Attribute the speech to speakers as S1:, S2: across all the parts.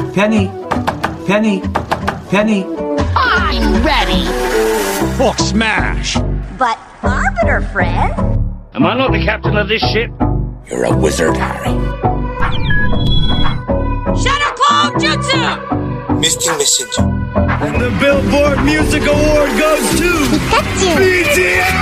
S1: Penny, Penny, Penny.
S2: I'm ready.
S3: Hulk smash!
S2: But Arbiter friend?
S4: Am I not the captain of this ship?
S5: You're a wizard, Harry.
S2: Shadow Clone Jutsu!
S5: Misty Messenger.
S3: And the Billboard Music Award goes to BTS!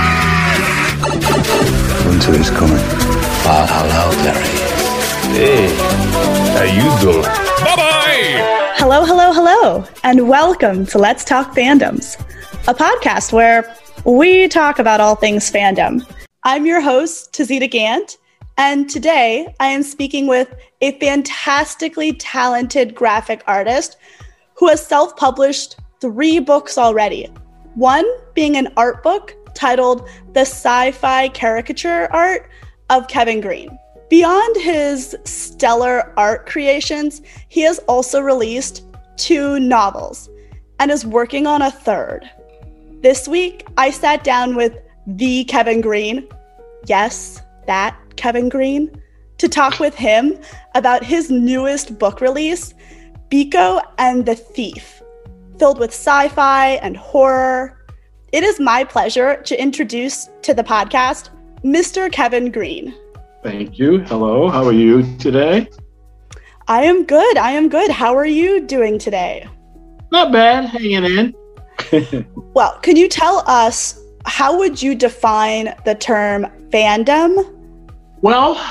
S6: Winter is coming.
S5: Hello, Larry.
S6: Hey, how you doing?
S3: Bye-bye!
S7: Hello, hello, hello, and welcome to Let's Talk Fandoms, a podcast where we talk about all things fandom. I'm your host, Tazita Gant, and today I am speaking with a fantastically talented graphic artist who has self-published 3 books already. One being an art book titled The Sci-Fi Caricature Art of Kevin Green. Beyond his stellar art creations, he has also released 2 novels and is working on a 3rd. This week, I sat down with the Kevin Green, yes, that Kevin Green, to talk with him about his newest book release, Biko and the Thief, filled with sci-fi and horror. It is my pleasure to introduce to the podcast, Mr. Kevin Green.
S8: Thank you. Hello. How are you today?
S7: I am good. How are you doing today?
S8: Not bad. Hanging in.
S7: Well, can you tell us, how would you define the term fandom?
S8: Well,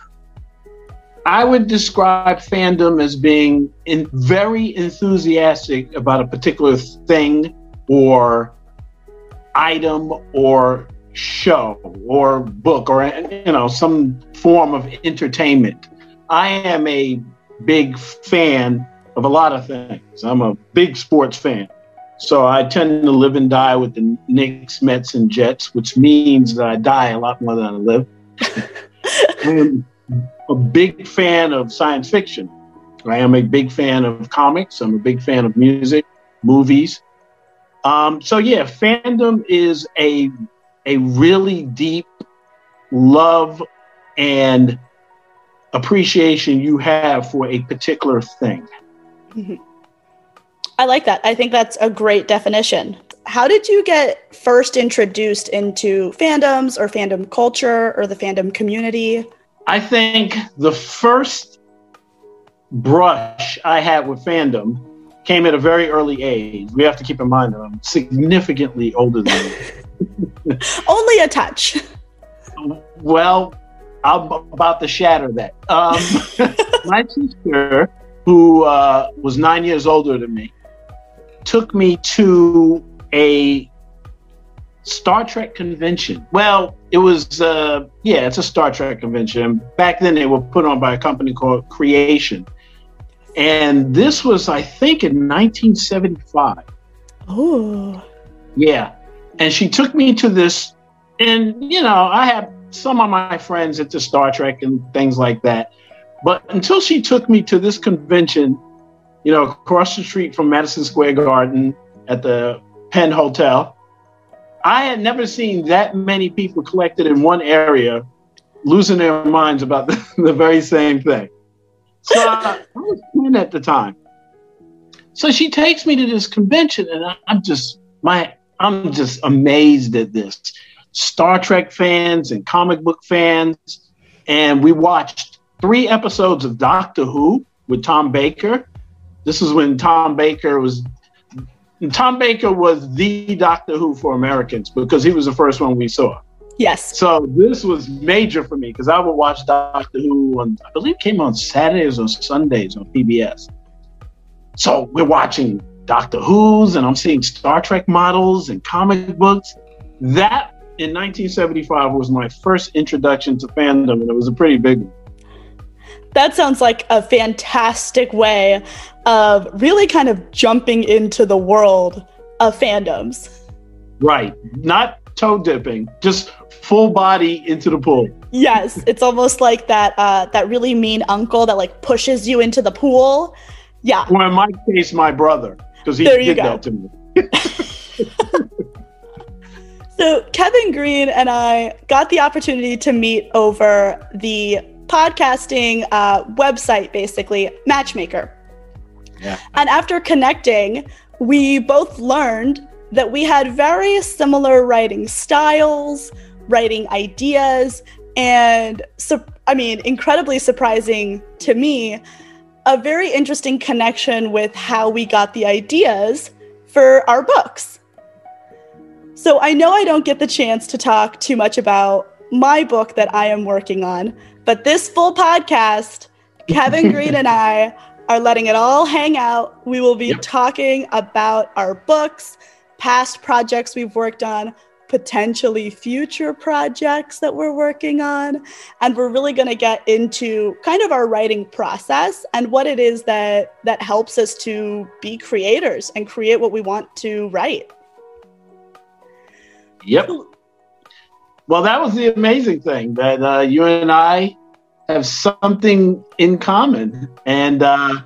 S8: I would describe fandom as being very enthusiastic about a particular thing or item or show or book or some form of entertainment. I am a big fan of a lot of things. I'm a big sports fan. So I tend to live and die with the Knicks, Mets, and Jets, which means that I die a lot more than I live. I am a big fan of science fiction. I am a big fan of comics. I'm a big fan of music, movies. Fandom is a really deep love and appreciation you have for a particular thing.
S7: Mm-hmm. I like that. I think that's a great definition. How did you get first introduced into fandoms or fandom culture or the fandom community?
S8: I think the first brush I had with fandom came at a very early age. We have to keep in mind that I'm significantly older than you.
S7: Only a touch.
S8: Well, I'm about to shatter that. My sister, who was 9 years older than me, took me to a Star Trek convention. Well, it was, it's a Star Trek convention. Back then, they were put on by a company called Creation. And this was, I think, in 1975.
S7: Oh.
S8: Yeah. And she took me to this, and, I had some of my friends into Star Trek and things like that. But until she took me to this convention, across the street from Madison Square Garden at the Penn Hotel, I had never seen that many people collected in one area losing their minds about the very same thing. So I was 10 at the time. So she takes me to this convention, and I'm just amazed at this. Star Trek fans and comic book fans. And we watched 3 episodes of Doctor Who with Tom Baker. This is when Tom Baker was the Doctor Who for Americans, because he was the first one we saw.
S7: Yes.
S8: So this was major for me, because I would watch Doctor Who on, I believe it came on Saturdays or Sundays on PBS. So we're watching Doctor Who's, and I'm seeing Star Trek models and comic books. That in 1975 was my first introduction to fandom, and it was a pretty big one.
S7: That sounds like a fantastic way of really kind of jumping into the world of fandoms.
S8: Right. Not toe dipping, just full body into the pool.
S7: Yes. It's almost like that really mean uncle that pushes you into the pool. Yeah.
S8: Or in my case, my brother, because he did that to me.
S7: So Kevin Green and I got the opportunity to meet over the podcasting website, basically, Matchmaker.
S8: Yeah.
S7: And after connecting, we both learned that we had very similar writing styles, writing ideas, and incredibly surprising to me, a very interesting connection with how we got the ideas for our books. So I know I don't get the chance to talk too much about my book that I am working on, but this full podcast, Kevin Green and I are letting it all hang out. We will be talking about our books, past projects we've worked on, potentially future projects that we're working on. And we're really going to get into kind of our writing process and what it is that helps us to be creators and create what we want to write.
S8: Yep. Well, that was the amazing thing, that you and I have something in common. And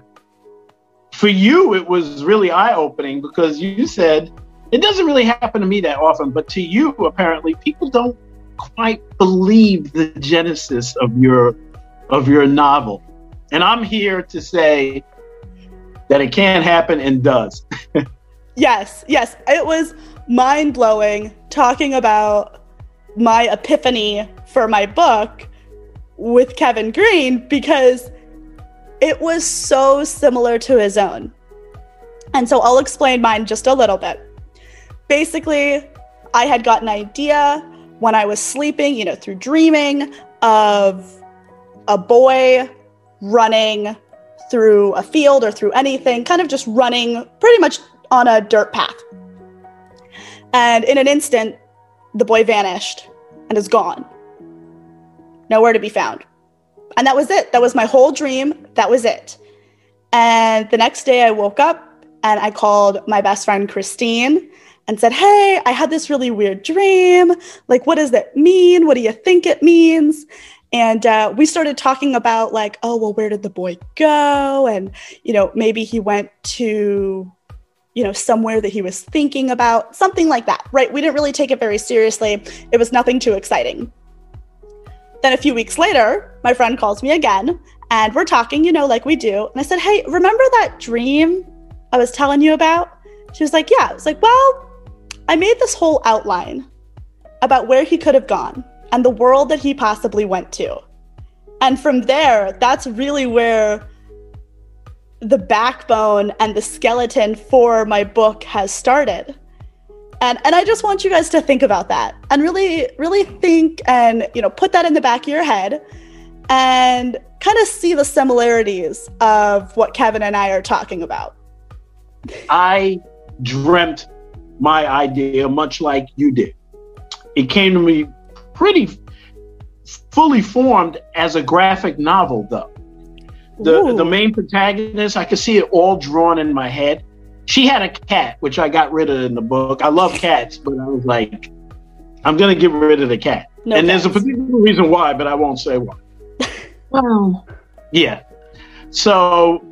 S8: for you, it was really eye-opening because you said, it doesn't really happen to me that often, but to you, apparently, people don't quite believe the genesis of your novel. And I'm here to say that it can happen and does.
S7: Yes. It was mind-blowing talking about my epiphany for my book with Kevin Green because it was so similar to his own. And so I'll explain mine just a little bit. Basically, I had got an idea when I was sleeping, through dreaming, of a boy running through a field or through anything, kind of just running pretty much on a dirt path. And in an instant, the boy vanished and is gone. Nowhere to be found. And that was it. That was my whole dream. That was it. And the next day I woke up and I called my best friend, Christine, and said, hey, I had this really weird dream. Like, what does that mean? What do you think it means? And we started talking about where did the boy go? And, maybe he went to, somewhere that he was thinking about, something like that, right? We didn't really take it very seriously. It was nothing too exciting. Then a few weeks later, my friend calls me again and we're talking, like we do. And I said, hey, remember that dream I was telling you about? She was like, yeah. I was like, well, I made this whole outline about where he could have gone and the world that he possibly went to. And from there, that's really where the backbone and the skeleton for my book has started. And I just want you guys to think about that and really, really think and, put that in the back of your head and kind of see the similarities of what Kevin and I are talking about.
S8: I dreamt my idea much like you did. It came to me pretty fully formed as a graphic novel, though. The main protagonist, I could see it all drawn in my head. She had a cat, which I got rid of in the book. I love cats, but I was like, I'm going to get rid of the cat. No and cats. There's a particular reason why, but I won't say why. Wow. Yeah. So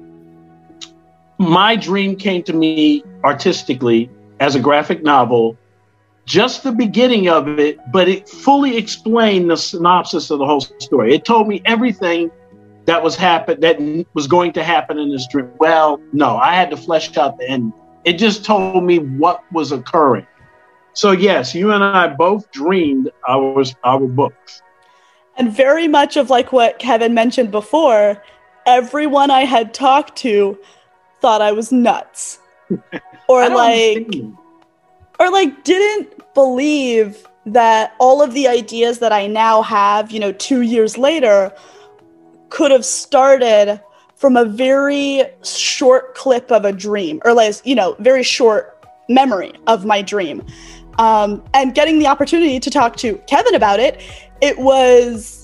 S8: my dream came to me artistically as a graphic novel, just the beginning of it, but it fully explained the synopsis of the whole story. It told me everything that was going to happen in this dream. Well, no, I had to flesh out the end. It just told me what was occurring. So yes, you and I both dreamed our books.
S7: And very much of what Kevin mentioned before, everyone I had talked to thought I was nuts. Or didn't believe that all of the ideas that I now have, 2 years later, could have started from a very short clip of a dream, or very short memory of my dream. And getting the opportunity to talk to Kevin about it, it was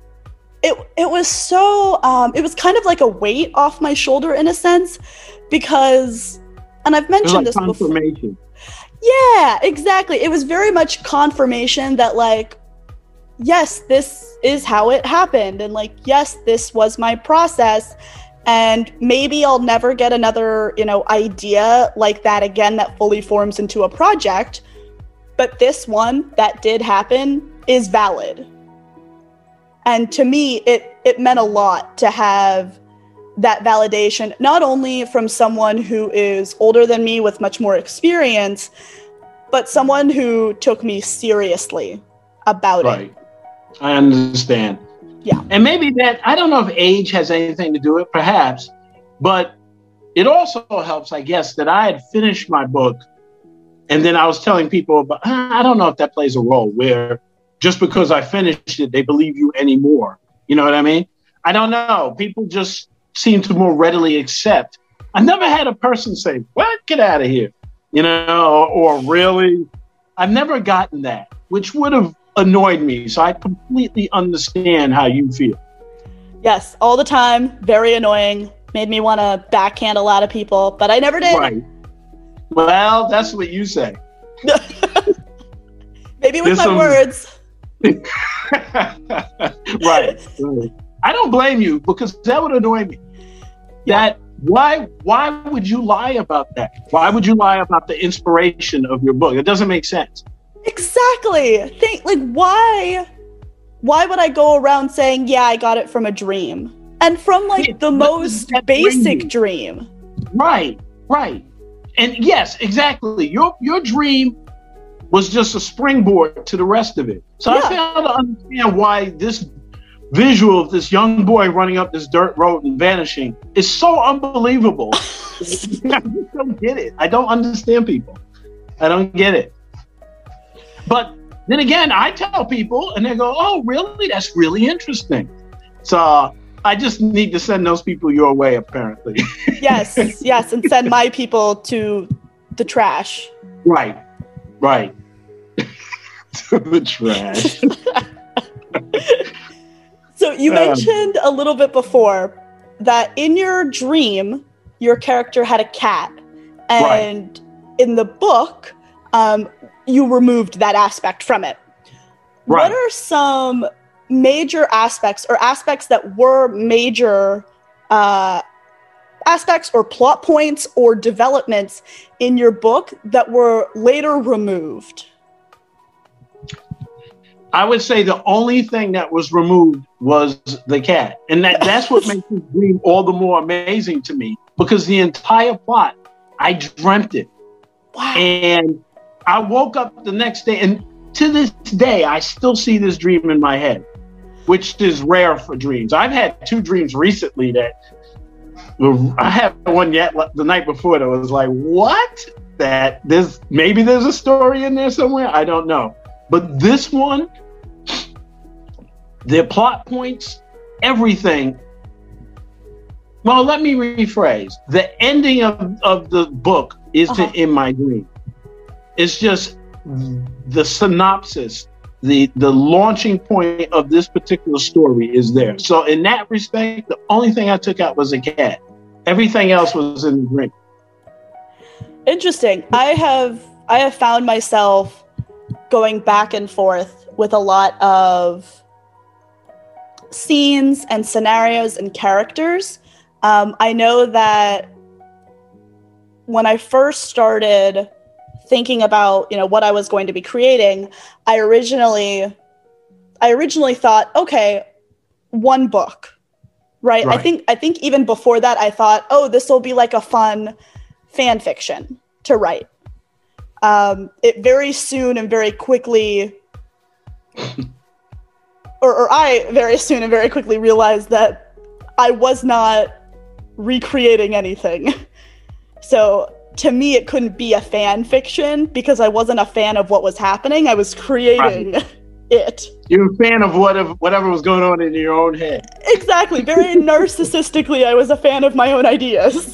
S7: so, it was kind of like a weight off my shoulder in a sense, because, and I've mentioned this before. Yeah, exactly. It was very much confirmation that yes, this is how it happened. And yes, this was my process. And maybe I'll never get another, idea like that again that fully forms into a project. But this one that did happen is valid. And to me, it meant a lot to have that validation, not only from someone who is older than me with much more experience, but someone who took me seriously about
S8: Right. I understand.
S7: Yeah.
S8: And maybe that, I don't know if age has anything to do with it, perhaps, but it also helps, I guess, that I had finished my book. And then I was telling people about, I don't know if that plays a role where just because I finished it, they believe you anymore. You know what I mean? I don't know. People just seem to more readily accept. I never had a person say, "What? Get out of here." You know, or really. I've never gotten that, which would have annoyed me. So I completely understand how you feel.
S7: Yes, all the time. Very annoying. Made me want to backhand a lot of people, but I never did.
S8: Right. Well, that's what you say.
S7: Maybe with my words.
S8: Right. I don't blame you because that would annoy me. That why would you lie about that? Why would you lie about the inspiration of your book? It doesn't make sense.
S7: Exactly. Why would I go around saying, yeah, I got it from a dream? And from the most basic dream.
S8: Right. And yes, exactly. Your dream was just a springboard to the rest of it. So I fail to understand why this visual of this young boy running up this dirt road and vanishing is so unbelievable. I just don't get it. I don't understand people. I don't get it. But then again, I tell people and they go, "Oh, really? That's really interesting." So I just need to send those people your way, apparently.
S7: Yes, and send my people to the trash.
S8: Right. To the trash.
S7: So you mentioned a little bit before that in your dream, your character had a cat. And in the book, you removed that aspect from it. Right. What are some major aspects or aspects that were major aspects or plot points or developments in your book that were later removed?
S8: I would say the only thing that was removed was the cat. And that's what makes this dream all the more amazing to me, because the entire plot, I dreamt it.
S7: Wow.
S8: And I woke up the next day, and to this day, I still see this dream in my head, which is rare for dreams. I've had 2 dreams recently that I had one yet the night before that was like, what? That maybe there's a story in there somewhere. I don't know. But this one, the plot points, everything. Well, let me rephrase. The ending of the book isn't in my dream. It's just the synopsis, the launching point of this particular story is there. So in that respect, the only thing I took out was a cat. Everything else was in the dream.
S7: Interesting. I have found myself going back and forth with a lot of scenes and scenarios and characters. I know that when I first started thinking about, what I was going to be creating, I originally thought, okay, one book, right? I think even before that, I thought, oh, this will be like a fun fan fiction to write. It very soon and very quickly, or I very soon and very quickly realized that I was not recreating anything. So to me, it couldn't be a fan fiction because I wasn't a fan of what was happening. I was creating it.
S8: You're a fan of whatever was going on in your own head.
S7: Exactly. Very narcissistically, I was a fan of my own ideas.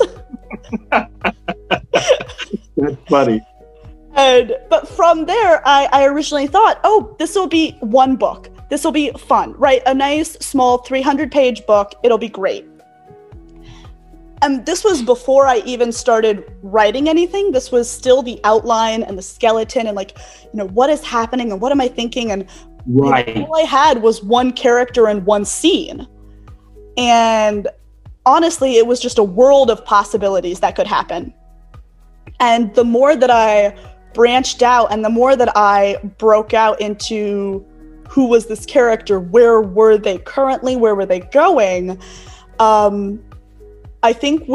S8: That's funny.
S7: But from there, I originally thought, oh, this will be one book. This will be fun, right? A nice, small 300-page book. It'll be great. And this was before I even started writing anything. This was still the outline and the skeleton and what is happening and what am I thinking? And all I had was one character and one scene. And honestly, it was just a world of possibilities that could happen. And the more that I branched out and the more that I broke out into who was this character, where were they currently, where were they going, I think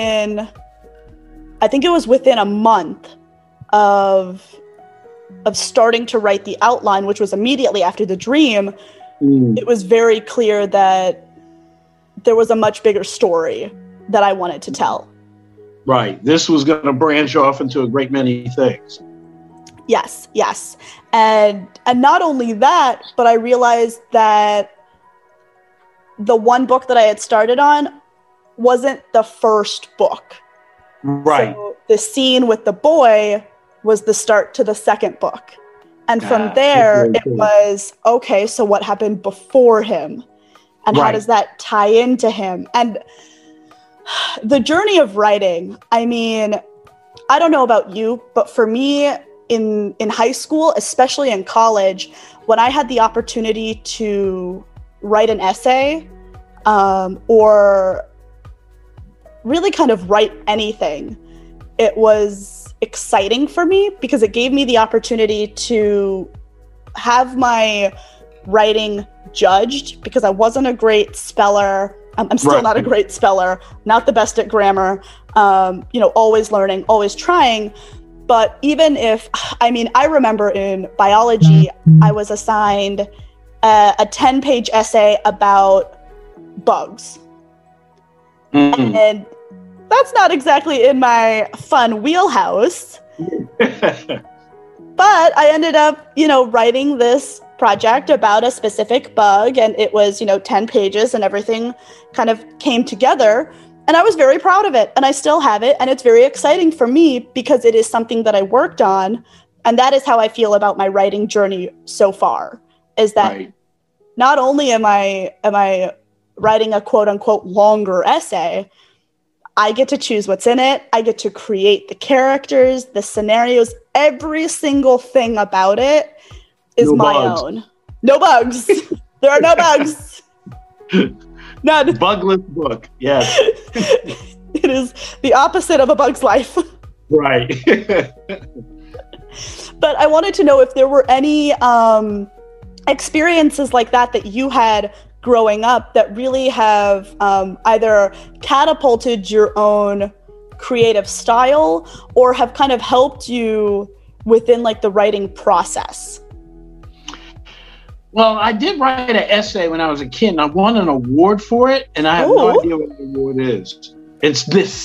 S7: it was within a month of starting to write the outline, which was immediately after the dream, it was very clear that there was a much bigger story that I wanted to tell.
S8: Right. This was going to branch off into a great many things.
S7: Yes. And not only that, but I realized that the one book that I had started on wasn't the first book.
S8: Right.
S7: So the scene with the boy was the start to the second book. And from there, it was, okay, so what happened before him? And how does that tie into him? And the journey of writing, I mean, I don't know about you, but for me in high school, especially in college, when I had the opportunity to write an essay or really kind of write anything, it was exciting for me because it gave me the opportunity to have my writing judged, because I wasn't a great speller. I'm still not a great speller, not the best at grammar, always learning, always trying. But even if, I remember in biology, I was assigned a 10-page essay about bugs. And that's not exactly in my fun wheelhouse. But I ended up, writing this project about a specific bug, and it was, 10 pages and everything kind of came together. And I was very proud of it, and I still have it, and it's very exciting for me because it is something that I worked on, and that is how I feel about my writing journey so far, is that not only am I writing a quote-unquote longer essay, I get to choose what's in it, I get to create the characters, the scenarios, every single thing about it is my own. No bugs. There are no bugs. None.
S8: Bugless book, yes.
S7: It is the opposite of A Bug's Life.
S8: Right.
S7: But I wanted to know if there were any experiences like that you had growing up that really have either catapulted your own creative style or have kind of helped you within the writing process.
S8: Well, I did write an essay when I was a kid, and I won an award for it, and I have no idea what the award is. It's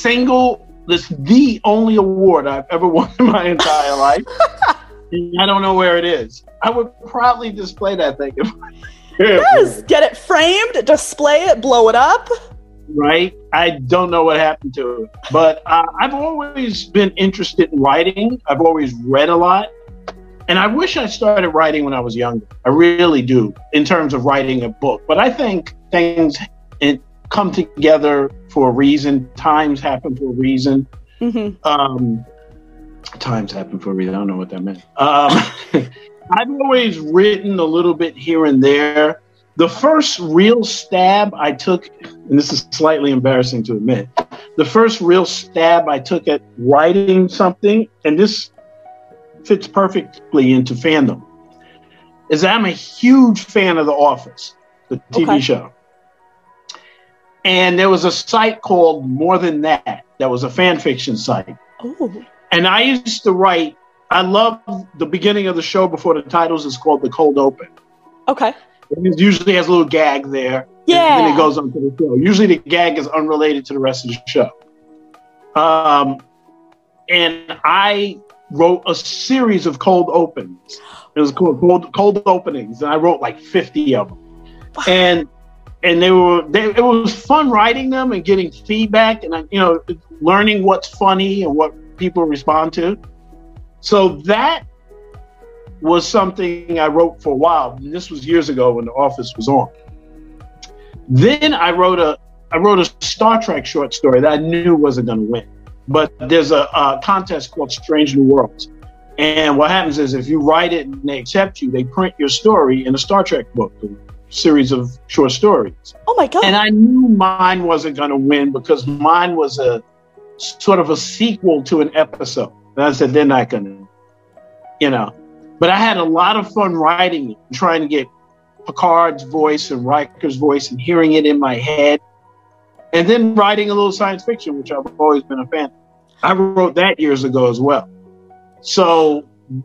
S8: the only award I've ever won in my entire life. And I don't know where it is. I would probably display that thing.
S7: Yes, get it framed, display it, blow it up.
S8: Right? I don't know what happened to it. But I've always been interested in writing. I've always read a lot. And I wish I started writing when I was younger. I really do, in terms of writing a book. But I think things come together for a reason. Times happen for a reason. Mm-hmm. Times happen for a reason. I don't know what that meant. I've always written a little bit here and there. The first real stab I took, and this is slightly embarrassing to admit, the first real stab I took at writing something, and this fits perfectly into fandom, is I'm a huge fan of The Office, the TV show. And there was a site called More Than That was a fan fiction site.
S7: Ooh.
S8: And I used to write, I love the beginning of the show before the titles is called The Cold Open.
S7: Okay.
S8: It usually has a little gag there.
S7: Yeah.
S8: And then it goes on to the show. Usually the gag is unrelated to the rest of the show. And I wrote a series of cold opens. It was called Cold Openings, and I wrote 50 of them. And it was fun writing them and getting feedback and learning what's funny and what people respond to. So that was something I wrote for a while. This was years ago when The Office was on. Then I wrote a Star Trek short story that I knew wasn't going to win. But there's a contest called Strange New Worlds. And what happens is if you write it and they accept you, they print your story in a Star Trek book, a series of short stories.
S7: Oh my God.
S8: And I knew mine wasn't going to win because mine was a sort of a sequel to an episode. And I said, they're not going to, But I had a lot of fun writing it, trying to get Picard's voice and Riker's voice and hearing it in my head. And then writing a little science fiction, which I've always been a fan of. I wrote that years ago as well. So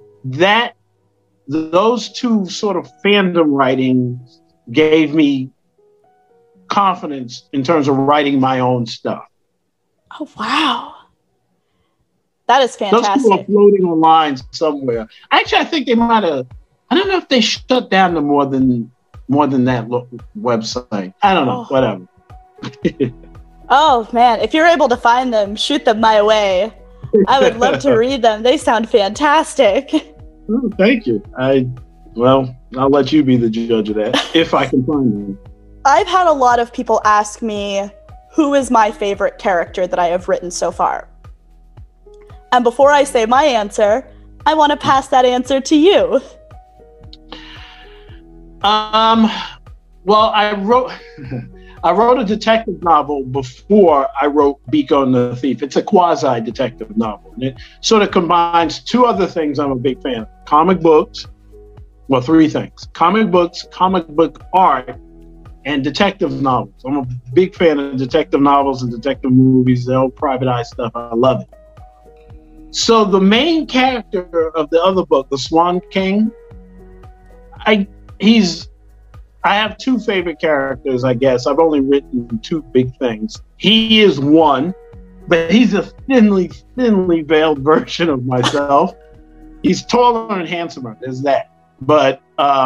S8: those two sort of fandom writings gave me confidence in terms of writing my own stuff.
S7: Oh, wow. That is fantastic.
S8: Those people are floating online somewhere. Actually, I think they might have, I don't know if they shut down the more than that website. I don't know, whatever.
S7: Oh, man. If you're able to find them, shoot them my way. I would love to read them. They sound fantastic.
S8: Oh, thank you. I'll let you be the judge of that, if I can find them.
S7: I've had a lot of people ask me, who is my favorite character that I have written so far? And before I say my answer, I want to pass that answer to you.
S8: Well, I wrote a detective novel before I wrote Biko and the Thief. It's a quasi-detective novel. And it sort of combines two other things I'm a big fan of. Comic books, well, three things. Comic books, comic book art, and detective novels. I'm a big fan of detective novels and detective movies, the old private eye stuff. I love it. So the main character of the other book, The Swan King, I have two favorite characters, I guess. I've only written two big things. He is one, but he's a thinly veiled version of myself. He's taller and handsomer, there's that. But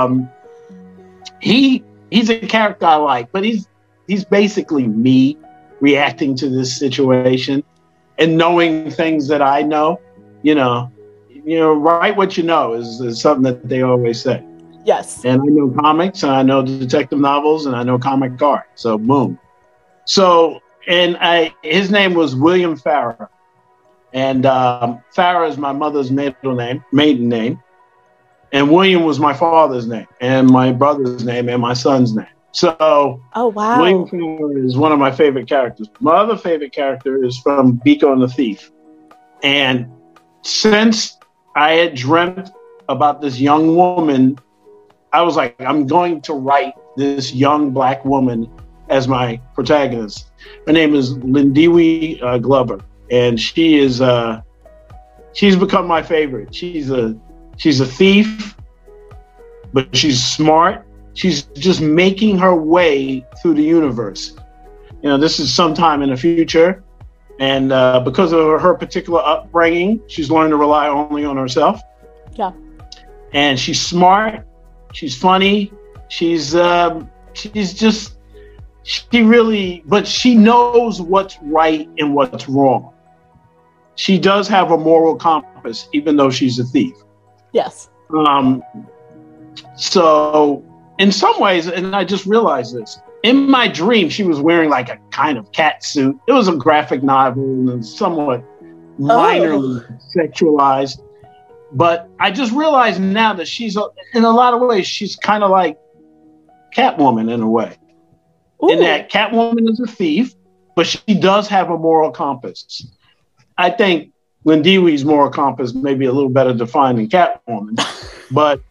S8: he's a character I like, but he's basically me reacting to this situation and knowing things that I know. You know, write what you know is something that they always say.
S7: Yes. And
S8: I know comics, and I know detective novels, and I know comic art. So boom. So, his name was William Farrar. And Farrar is my mother's maiden name. And William was my father's name, and my brother's name, and my son's name. So,
S7: oh, wow.
S8: William Farrar is one of my favorite characters. My other favorite character is from Biko and the Thief. And since I had dreamt about this young woman, I was like, I'm going to write this young black woman as my protagonist. Her name is Lindiwe Glover, and she's become my favorite. She's a thief, but she's smart. She's just making her way through the universe. This is sometime in the future, and because of her particular upbringing, she's learned to rely only on herself.
S7: Yeah,
S8: and she's smart. She's funny. But she knows what's right and what's wrong. She does have a moral compass, even though she's a thief.
S7: Yes.
S8: So in some ways, and I just realized this, in my dream, she was wearing like a kind of cat suit. It was a graphic novel and somewhat minorly sexualized. But I just realized now that she's, in a lot of ways, she's kind of like Catwoman in a way. Ooh. In that Catwoman is a thief, but she does have a moral compass. I think Lindiwe's moral compass may be a little better defined than Catwoman, but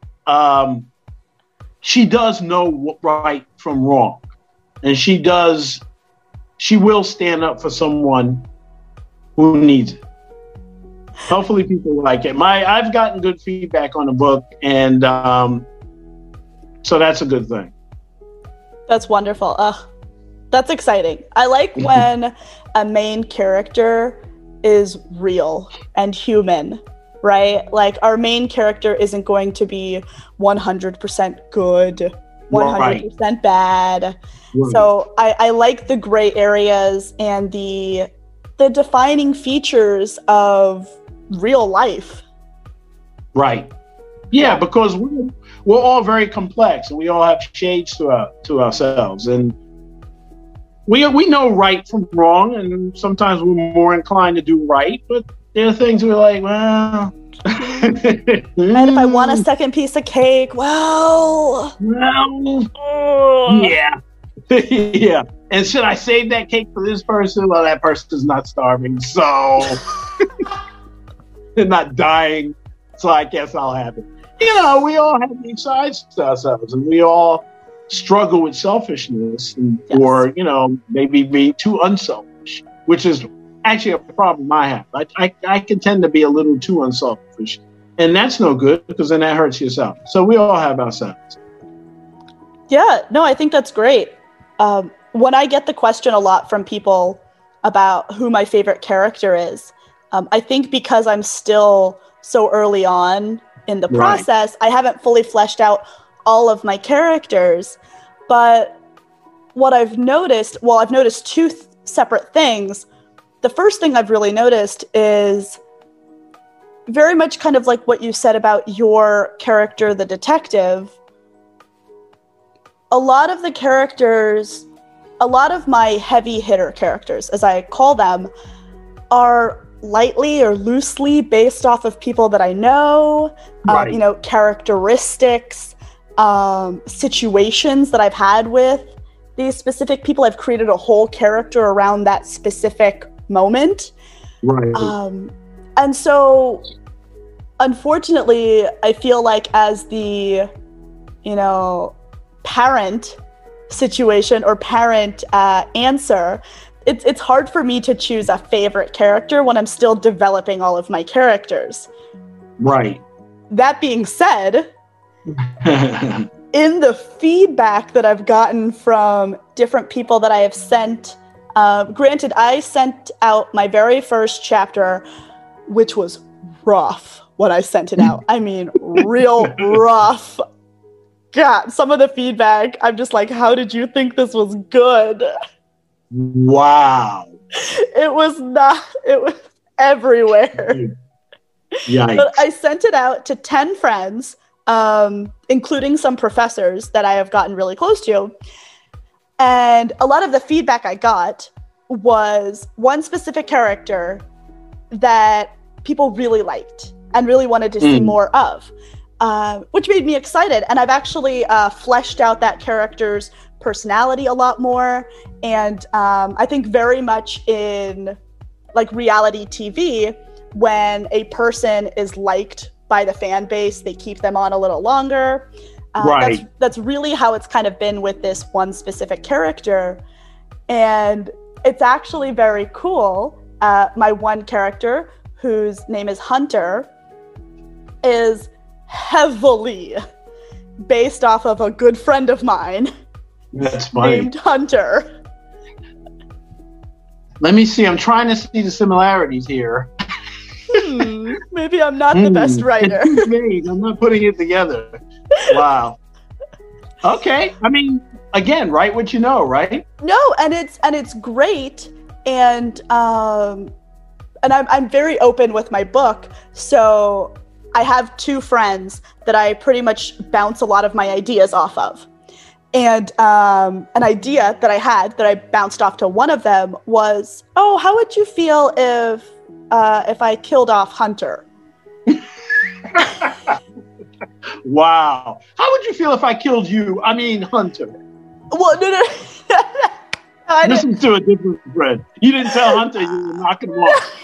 S8: she does know right from wrong. And she will stand up for someone who needs it. Hopefully people like it. I've gotten good feedback on the book, and so that's a good thing.
S7: That's wonderful. That's exciting. I like when a main character is real and human, right? Like our main character isn't going to be 100% good, 100% bad. Right. So I like the gray areas and the defining features of real life.
S8: Right. Yeah, because we're all very complex, and we all have shades to ourselves, and we know right from wrong, and sometimes we're more inclined to do right, but there are things we're like, well,
S7: and if I want a second piece of cake, yeah.
S8: Yeah. And should I save that cake for this person? Well, that person's not starving, so they're not dying, so I guess I'll have it. We all have these sides to ourselves, and we all struggle with selfishness
S7: Yes.
S8: or, maybe being too unselfish, which is actually a problem I have. I can tend to be a little too unselfish, and that's no good because then that hurts yourself. So we all have our sides.
S7: Yeah, no, I think that's great. When I get the question a lot from people about who my favorite character is, I think because I'm still so early on in the process, I haven't fully fleshed out all of my characters. But what I've noticed, I've noticed two separate things. The first thing I've really noticed is very much kind of like what you said about your character, the detective. A lot of the characters, a lot of my heavy hitter characters, as I call them, are lightly or loosely based off of people that I know, characteristics, situations that I've had with these specific people. I've created a whole character around that specific moment.
S8: Right.
S7: And so, unfortunately, I feel like as the, parent situation or parent answer, it's hard for me to choose a favorite character when I'm still developing all of my characters.
S8: Right.
S7: That being said, in the feedback that I've gotten from different people that I have sent, granted, I sent out my very first chapter, which was rough when I sent it out. I mean, real rough. God, some of the feedback, I'm just like, how did you think this was good?
S8: Wow.
S7: It was everywhere.
S8: Yikes.
S7: But I sent it out to 10 friends, including some professors that I have gotten really close to. And a lot of the feedback I got was one specific character that people really liked and really wanted to see more of, which made me excited. And I've actually fleshed out that character's personality a lot more. And I think very much in like reality TV, when a person is liked by the fan base, they keep them on a little longer.
S8: Right.
S7: That's really how it's kind of been with this one specific character. And it's actually very cool. My one character, whose name is Hunter, is heavily based off of a good friend of mine.
S8: That's funny.
S7: Named Hunter.
S8: Let me see. I'm trying to see the similarities here.
S7: Maybe I'm not the best writer.
S8: It's made. I'm not putting it together. Wow. Okay. I mean, again, write what you know, right?
S7: No, and it's great, and I'm very open with my book. So I have two friends that I pretty much bounce a lot of my ideas off of. And an idea that I had that I bounced off to one of them was, oh, how would you feel if I killed off Hunter?
S8: Wow. How would you feel if I killed you? I mean, Hunter.
S7: Well, no.
S8: Listen to a different friend. You didn't tell Hunter you were knocking him off.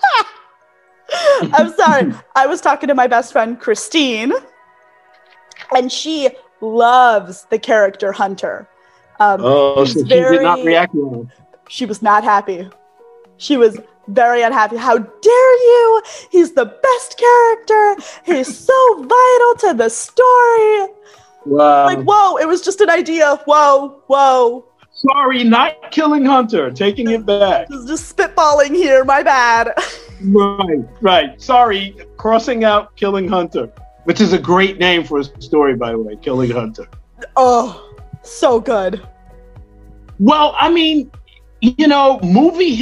S7: I'm sorry. I was talking to my best friend, Christine, and she loves the character Hunter.
S8: So she did not react well.
S7: She was not happy. She was very unhappy. How dare you? He's the best character. He's so vital to the story.
S8: Wow.
S7: Like, whoa, it was just an idea. Whoa.
S8: Sorry, not killing Hunter. Taking it back.
S7: Just spitballing here. My bad.
S8: Right. Sorry, crossing out Killing Hunter, which is a great name for a story, by the way, Killing Hunter.
S7: Oh, so good.
S8: Well, I mean, movie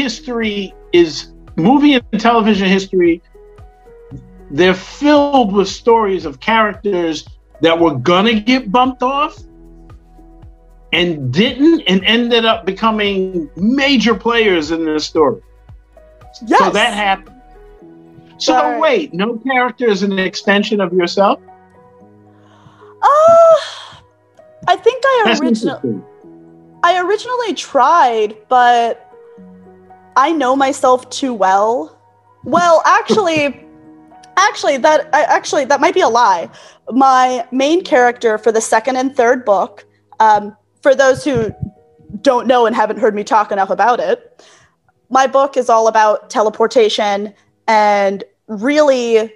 S8: and television history, they're filled with stories of characters that were gonna get bumped off and didn't, and ended up becoming major players in their story.
S7: Yes.
S8: So that happened. So wait, no character is an extension of yourself?
S7: I think I originally tried, but I know myself too well. Well, actually, that might be a lie. My main character for the second and third book, For those who don't know and haven't heard me talk enough about it, my book is all about teleportation and really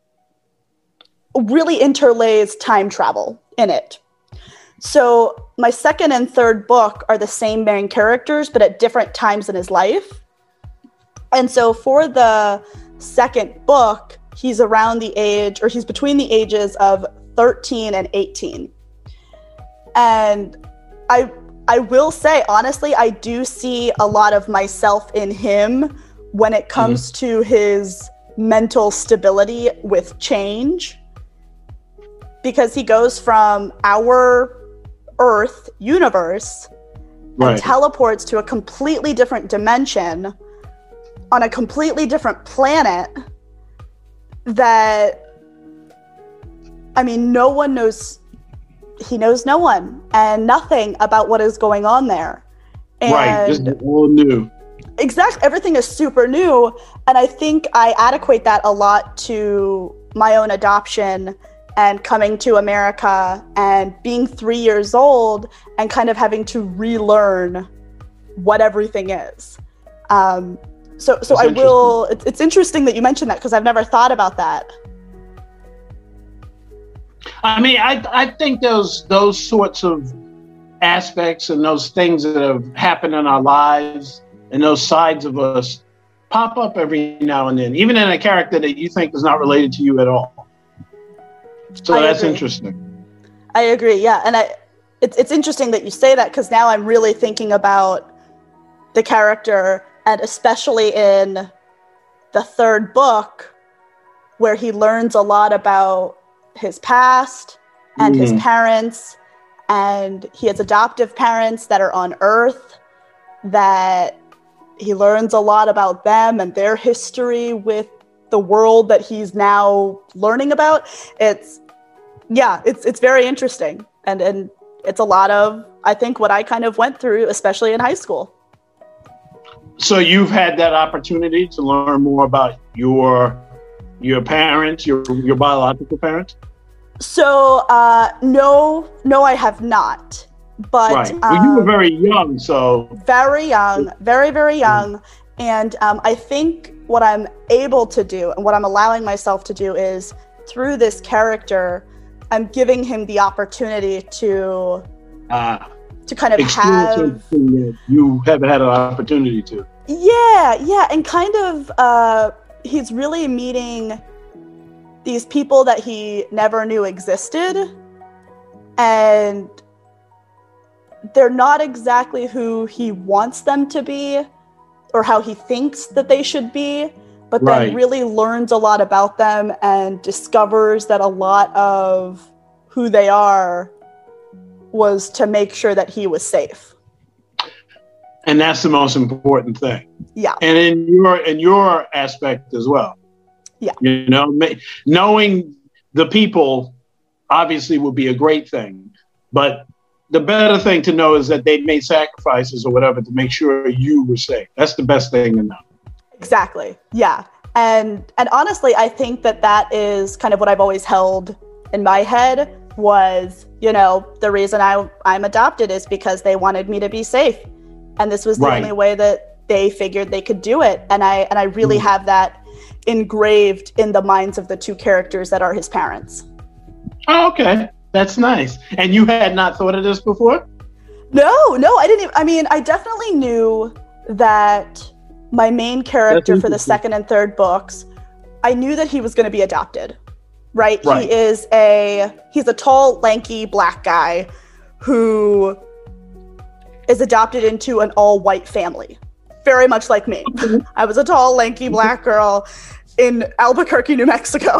S7: interlays time travel in it. So my second and third book are the same main characters, but at different times in his life. And so for the second book, he's around the age, or he's between the ages of 13 and 18. And I will say, honestly, I do see a lot of myself in him when it comes to his mental stability with change. Because he goes from our Earth universe and teleports to a completely different dimension on a completely different planet that, I mean, no one knows. He knows no one and nothing about what is going on there. And
S8: just all new.
S7: Exactly. Everything is super new. And I think I adequate that a lot to my own adoption and coming to America and being 3 years old and kind of having to relearn what everything is. So I will, it's interesting that you mentioned that because I've never thought about that.
S8: I mean, I think those sorts of aspects and those things that have happened in our lives and those sides of us pop up every now and then, even in a character that you think is not related to you at all. So that's interesting.
S7: I agree, yeah. And it's interesting that you say that because now I'm really thinking about the character, and especially in the third book where he learns a lot about his past and his parents, and he has adoptive parents that are on Earth, that he learns a lot about them and their history with the world that he's now learning about. It's very interesting, and it's a lot of, I think, what I kind of went through, especially in high school.
S8: So you've had that opportunity to learn more about your parents, your biological parents?
S7: So, no, I have not. But
S8: well, you were very young, so
S7: very young, very, very young. And I think what I'm able to do and what I'm allowing myself to do is through this character, I'm giving him the opportunity to kind of have
S8: something that you haven't had an opportunity to.
S7: Yeah, and kind of he's really meeting these people that he never knew existed, and they're not exactly who he wants them to be or how he thinks that they should be, but then really learns a lot about them and discovers that a lot of who they are was to make sure that he was safe.
S8: And that's the most important thing.
S7: Yeah.
S8: And in your aspect as well.
S7: Yeah.
S8: You know, knowing the people obviously would be a great thing, but the better thing to know is that they made sacrifices or whatever to make sure you were safe. That's the best thing to know. Exactly.
S7: Yeah. And honestly, I think that is kind of what I've always held in my head was, you know, the reason I'm adopted is because they wanted me to be safe. And this was the only way that they figured they could do it. And I really have that engraved in the minds of the two characters that are his parents.
S8: Oh, okay. That's nice. And you had not thought of this before?
S7: No, I didn't. I mean, I definitely knew that my main character for the second and third books, I knew that he was going to be adopted, right? He's a tall, lanky black guy who is adopted into an all-white family, very much like me. I was a tall, lanky black girl in Albuquerque, New Mexico.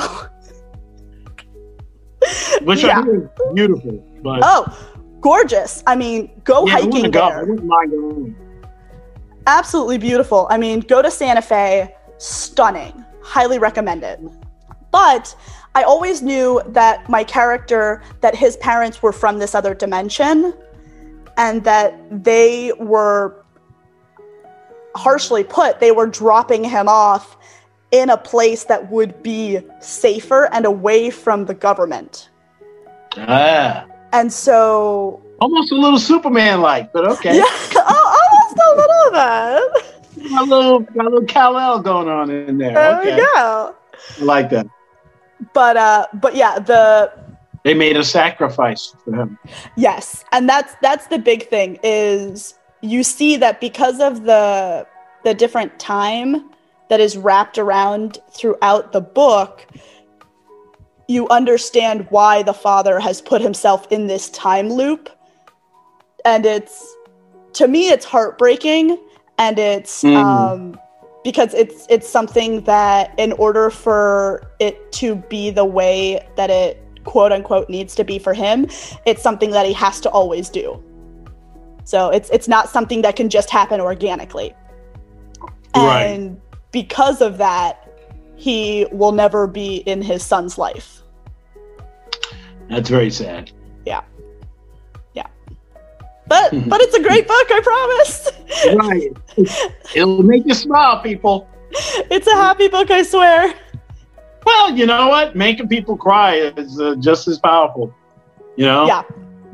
S8: Which I think is beautiful. But
S7: gorgeous. I mean, go hiking there.
S8: I wouldn't mind going.
S7: Absolutely beautiful. I mean, go to Santa Fe. Stunning. Highly recommend it. But I always knew that my character, that his parents were from this other dimension, and that they were, harshly put, they were dropping him off in a place that would be safer and away from the government.
S8: Ah.
S7: And so...
S8: Almost a little Superman-like, but okay.
S7: Yeah, almost a little bit.
S8: Got a little Kal-El going on in there.
S7: There
S8: Okay.
S7: we go.
S8: I like that.
S7: But yeah,
S8: They made a sacrifice for him.
S7: yes, and that's the big thing is you see that because of the different time that is wrapped around throughout the book, you understand why the father has put himself in this time loop. And to me, it's heartbreaking, and it's because it's something that in order for it to be the way that it quote unquote needs to be for him, it's something that he has to always do. So it's not something that can just happen organically.
S8: Right.
S7: And because of that, he will never be in his son's life.
S8: That's very sad.
S7: Yeah. But it's a great book, I promise.
S8: Right. It'll make you smile, people.
S7: It's a happy book, I swear.
S8: Well, you know what? Making people cry is just as powerful. You know?
S7: Yeah.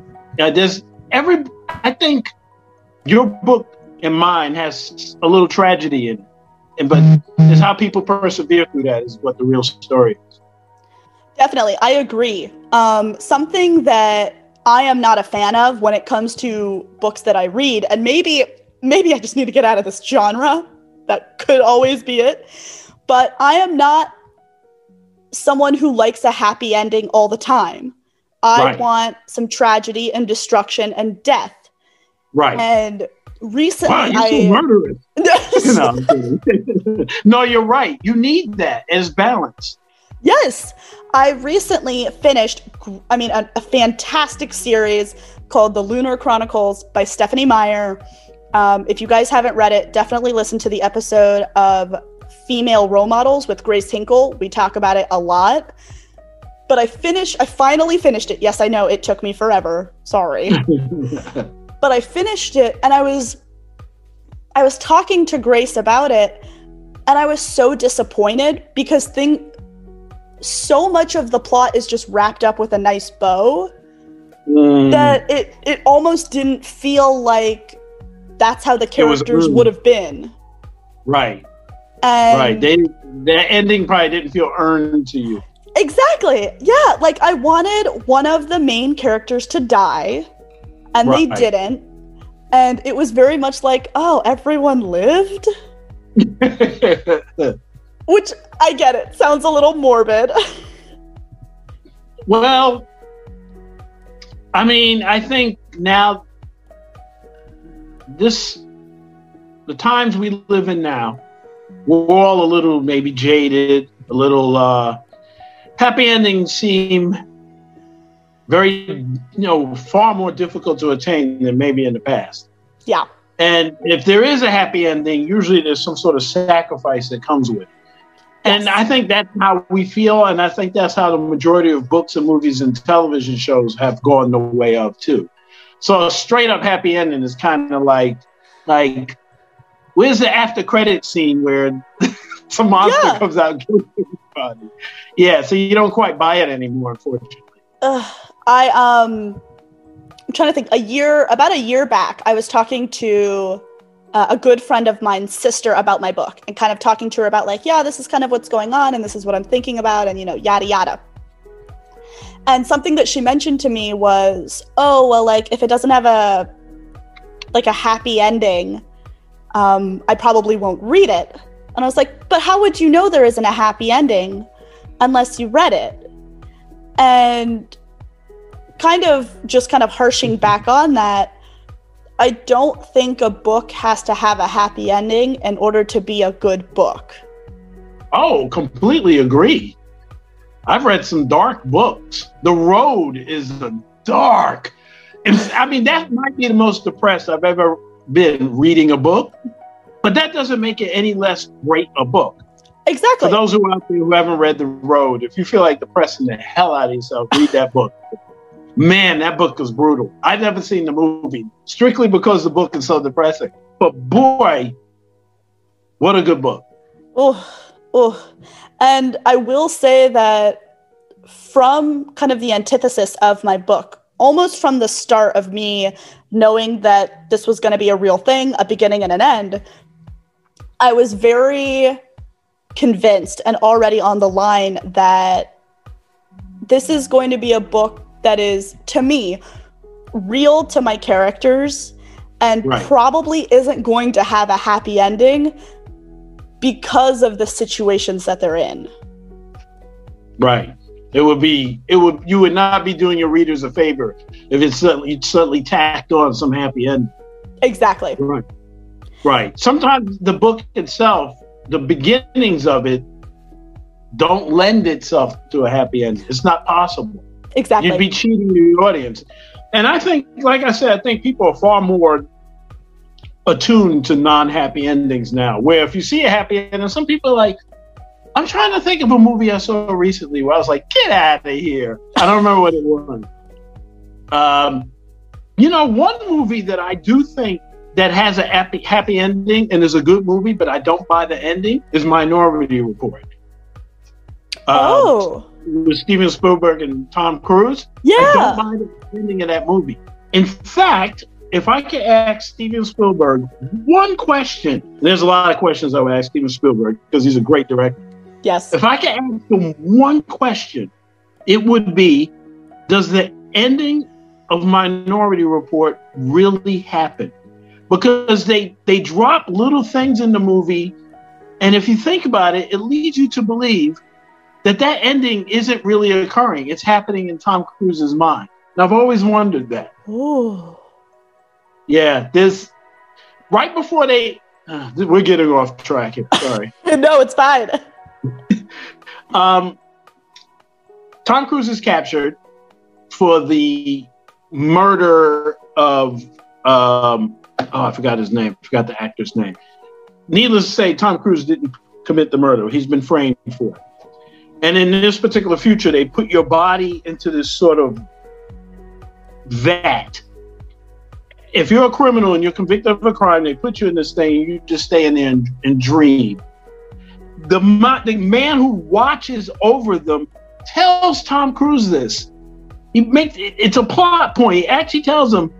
S8: I think your book and mine has a little tragedy in it. But it's how people persevere through that is what the real story is.
S7: Definitely. I agree. Something that I am not a fan of when it comes to books that I read, and maybe I just need to get out of this genre. That could always be it. But I am not someone who likes a happy ending all the time. I want some tragedy and destruction and death. Right. And recently,
S8: wow, you're so murderous. No, I'm kidding. No, you're right. You need that as balance.
S7: Yes. I recently finished, a fantastic series called The Lunar Chronicles by Stephenie Meyer. If you guys haven't read it, definitely listen to the episode of Female Role Models with Grace Hinkle. We talk about it a lot. But I finally finished it. Yes, I know it took me forever. Sorry. But I finished it, and I was talking to Grace about it, and I was so disappointed because so much of the plot is just wrapped up with a nice bow that it almost didn't feel like that's how the characters would have been.
S8: Right.
S7: And
S8: That ending probably didn't feel earned to you.
S7: Exactly. Yeah. Like I wanted one of the main characters to die, and they didn't. And it was very much like, oh, everyone lived? Which, I get it, sounds a little morbid.
S8: Well, I think now the times we live in now, we're all a little maybe jaded, a little happy endings seem very, far more difficult to attain than maybe in the past.
S7: Yeah. And
S8: if there is a happy ending, usually there's some sort of sacrifice that comes with it. And I think that's how we feel, and I think that's how the majority of books and movies and television shows have gone the way of too. So a straight up happy ending is kind of like where's the after credit scene where some monster comes out and kills everybody? Yeah, so you don't quite buy it anymore, unfortunately.
S7: I'm trying to think. About a year back, I was talking to a good friend of mine's sister about my book and kind of talking to her about this is kind of what's going on and this is what I'm thinking about and, yada, yada. And something that she mentioned to me was, if it doesn't have a happy ending, I probably won't read it. And I was like, but how would you know there isn't a happy ending unless you read it? And kind of harshing back on that, I don't think a book has to have a happy ending in order to be a good book.
S8: Oh, completely agree. I've read some dark books. The Road is dark. That might be the most depressed I've ever been reading a book, but that doesn't make it any less great a book.
S7: Exactly.
S8: For those who are out there who haven't read The Road, if you feel like depressing the hell out of yourself, read that book. Man, that book was brutal. I've never seen the movie, strictly because the book is so depressing. But boy, what a good book.
S7: Oh. And I will say that from kind of the antithesis of my book, almost from the start of me knowing that this was going to be a real thing, a beginning and an end, I was very convinced and already on the line that this is going to be a book that is, to me, real to my characters and probably isn't going to have a happy ending because of the situations that they're in. Right.
S8: You would not be doing your readers a favor if it's suddenly tacked on some happy ending.
S7: Exactly.
S8: Right. Sometimes the book itself, the beginnings of it, don't lend itself to a happy ending. It's not possible.
S7: Exactly.
S8: You'd be cheating the audience. And I think, like I said, I think people are far more attuned to non-happy endings now, where if you see a happy ending, some people are like, I'm trying to think of a movie I saw recently where I was like, get out of here. I don't remember what it was. One movie that I do think that has a happy ending and is a good movie, but I don't buy the ending, is Minority Report. With Steven Spielberg and Tom Cruise.
S7: Yeah.
S8: I don't buy the ending of that movie. In fact, if I could ask Steven Spielberg one question, there's a lot of questions I would ask Steven Spielberg because he's a great director.
S7: Yes.
S8: If I could ask him one question, it would be, does the ending of Minority Report really happen? Because they drop little things in the movie, and if you think about it, it leads you to believe that ending isn't really occurring. It's happening in Tom Cruise's mind. And I've always wondered that.
S7: Ooh.
S8: Yeah, right before we're getting off track here. Sorry.
S7: No, it's fine.
S8: Tom Cruise is captured for the murder of I forgot his name. I forgot the actor's name. Needless to say, Tom Cruise didn't commit the murder. He's been framed for it. And in this particular future, they put your body into this sort of vat. If you're a criminal and you're convicted of a crime, they put you in this thing, and you just stay in there and dream. The man who watches over them tells Tom Cruise this. It's a plot point. He actually tells him,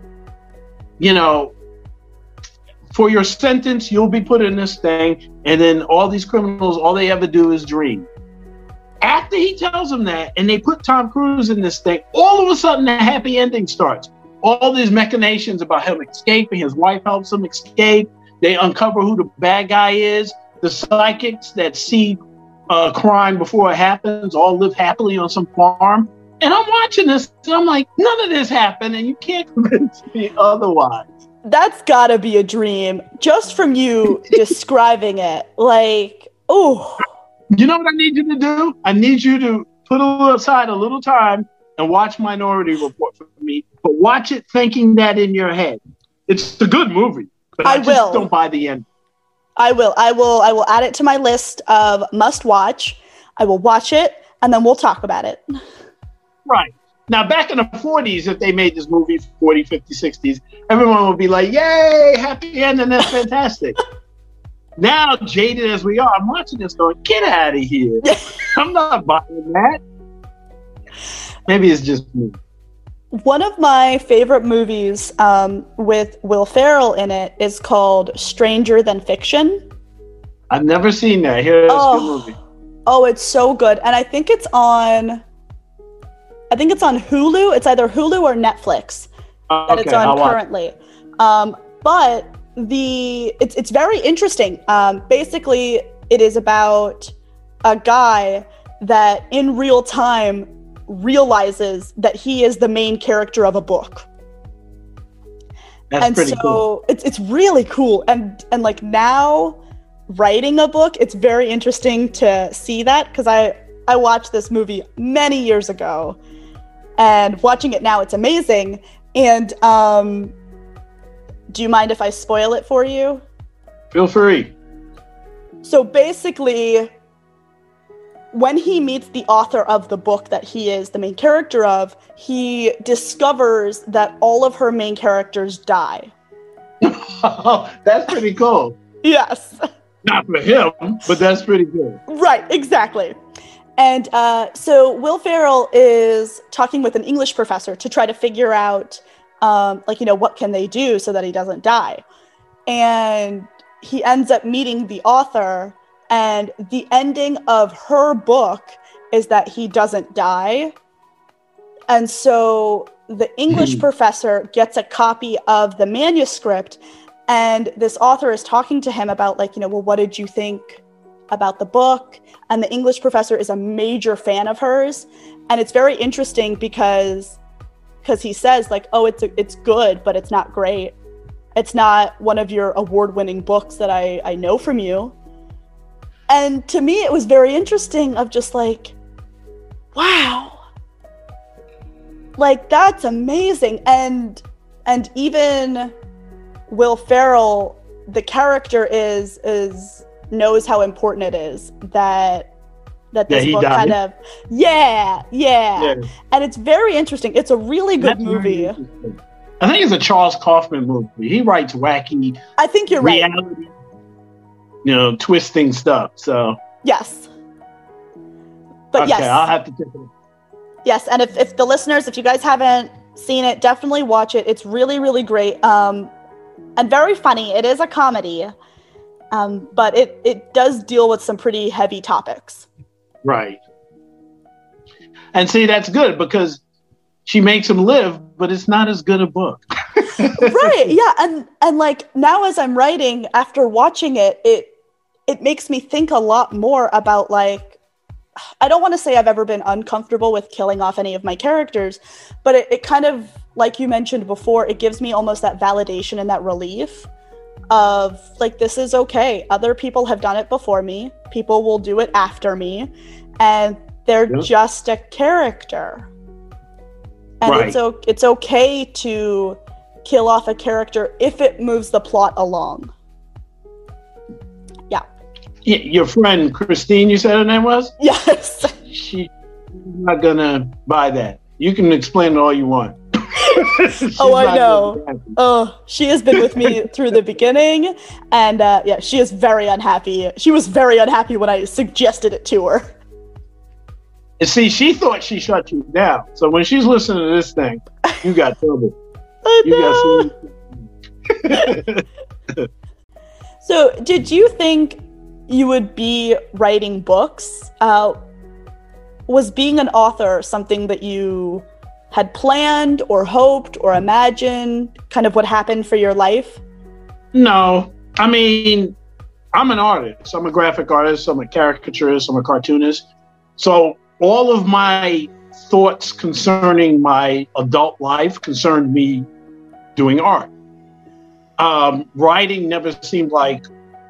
S8: for your sentence, you'll be put in this thing, and then all these criminals, all they ever do is dream. After he tells him that, and they put Tom Cruise in this thing, all of a sudden the happy ending starts. All these machinations about him escaping, his wife helps him escape. They uncover who the bad guy is. The psychics that see crime before it happens all live happily on some farm. And I'm watching this, and I'm like, none of this happened, and you can't convince me otherwise.
S7: That's gotta be a dream, just from you describing it. Like, oh.
S8: You know what I need you to do? I need you to put aside a little time and watch Minority Report for me, but watch it thinking that in your head. It's a good movie, but I just don't buy the end.
S7: I will add it to my list of must watch. I will watch it, and then we'll talk about it.
S8: Right. Now, back in the 40s, if they made this movie, 40, 50, 60s, everyone would be like, yay, happy ending, that's fantastic. Now, jaded as we are, I'm watching this going, get out of here. I'm not buying that. Maybe it's just me.
S7: One of my favorite movies with Will Ferrell in it is called Stranger Than Fiction.
S8: I've never seen that. Here, it's a good movie.
S7: Oh, it's so good. And I think it's on Hulu. It's either Hulu or Netflix that it's on currently. But it's very interesting. Basically, it is about a guy that in real time realizes that he is the main character of a book.
S8: That's pretty cool.
S7: It's really cool. And like now writing a book, it's very interesting to see that, because I watched this movie many years ago, and watching it now, it's amazing. And do you mind if I spoil it for you?
S8: Feel free.
S7: So basically, when he meets the author of the book that he is the main character of, he discovers that all of her main characters die.
S8: That's pretty cool.
S7: Yes.
S8: Not for him, but that's pretty good.
S7: Right, exactly. And so Will Ferrell is talking with an English professor to try to figure out, what can they do so that he doesn't die. And he ends up meeting the author, and the ending of her book is that he doesn't die. And so the English professor gets a copy of the manuscript, and this author is talking to him about what did you think about the book? And the English professor is a major fan of hers. And it's very interesting because he says it's good, but it's not great. It's not one of your award-winning books that I know from you. And to me, it was very interesting of just wow. That's amazing. And even Will Ferrell, the character knows how important it is that this book
S8: died.
S7: kind of yeah. And it's very interesting. It's a really good movie.
S8: I think it's a Charles Kaufman movie. He writes wacky,
S7: I think you're right.
S8: reality, twisting stuff. So
S7: Yes. But
S8: okay,
S7: yes.
S8: I'll have to check it out.
S7: Yes, and if the listeners, if you guys haven't seen it, definitely watch it. It's really, really great. And very funny. It is a comedy. But it does deal with some pretty heavy topics. Right.
S8: And see, that's good because she makes him live, but it's not as good a book.
S7: Right. Yeah. And now as I'm writing, after watching it makes me think a lot more about I don't want to say I've ever been uncomfortable with killing off any of my characters, but it kind of, like you mentioned before, it gives me almost that validation and that relief of this is okay. Other people have done it before me. People will do it after me. And they're just a character. And
S8: right.
S7: it's okay to kill off a character if it moves the plot along. Yeah.
S8: Your friend Christine, you said her name was?
S7: Yes.
S8: She's not gonna buy that. You can explain it all you want.
S7: Oh, I know. Oh, she has been with me through the beginning, and she is very unhappy. She was very unhappy when I suggested it to her.
S8: And see, she thought she shut you down. So when she's listening to this thing, you got trouble.
S7: I know. So, did you think you would be writing books? Was being an author something that you had planned or hoped or imagined, kind of what happened for your life?
S8: No. I mean, I'm an artist. I'm a graphic artist. I'm a caricaturist. I'm a cartoonist. So all of my thoughts concerning my adult life concerned me doing art. Writing never seemed like...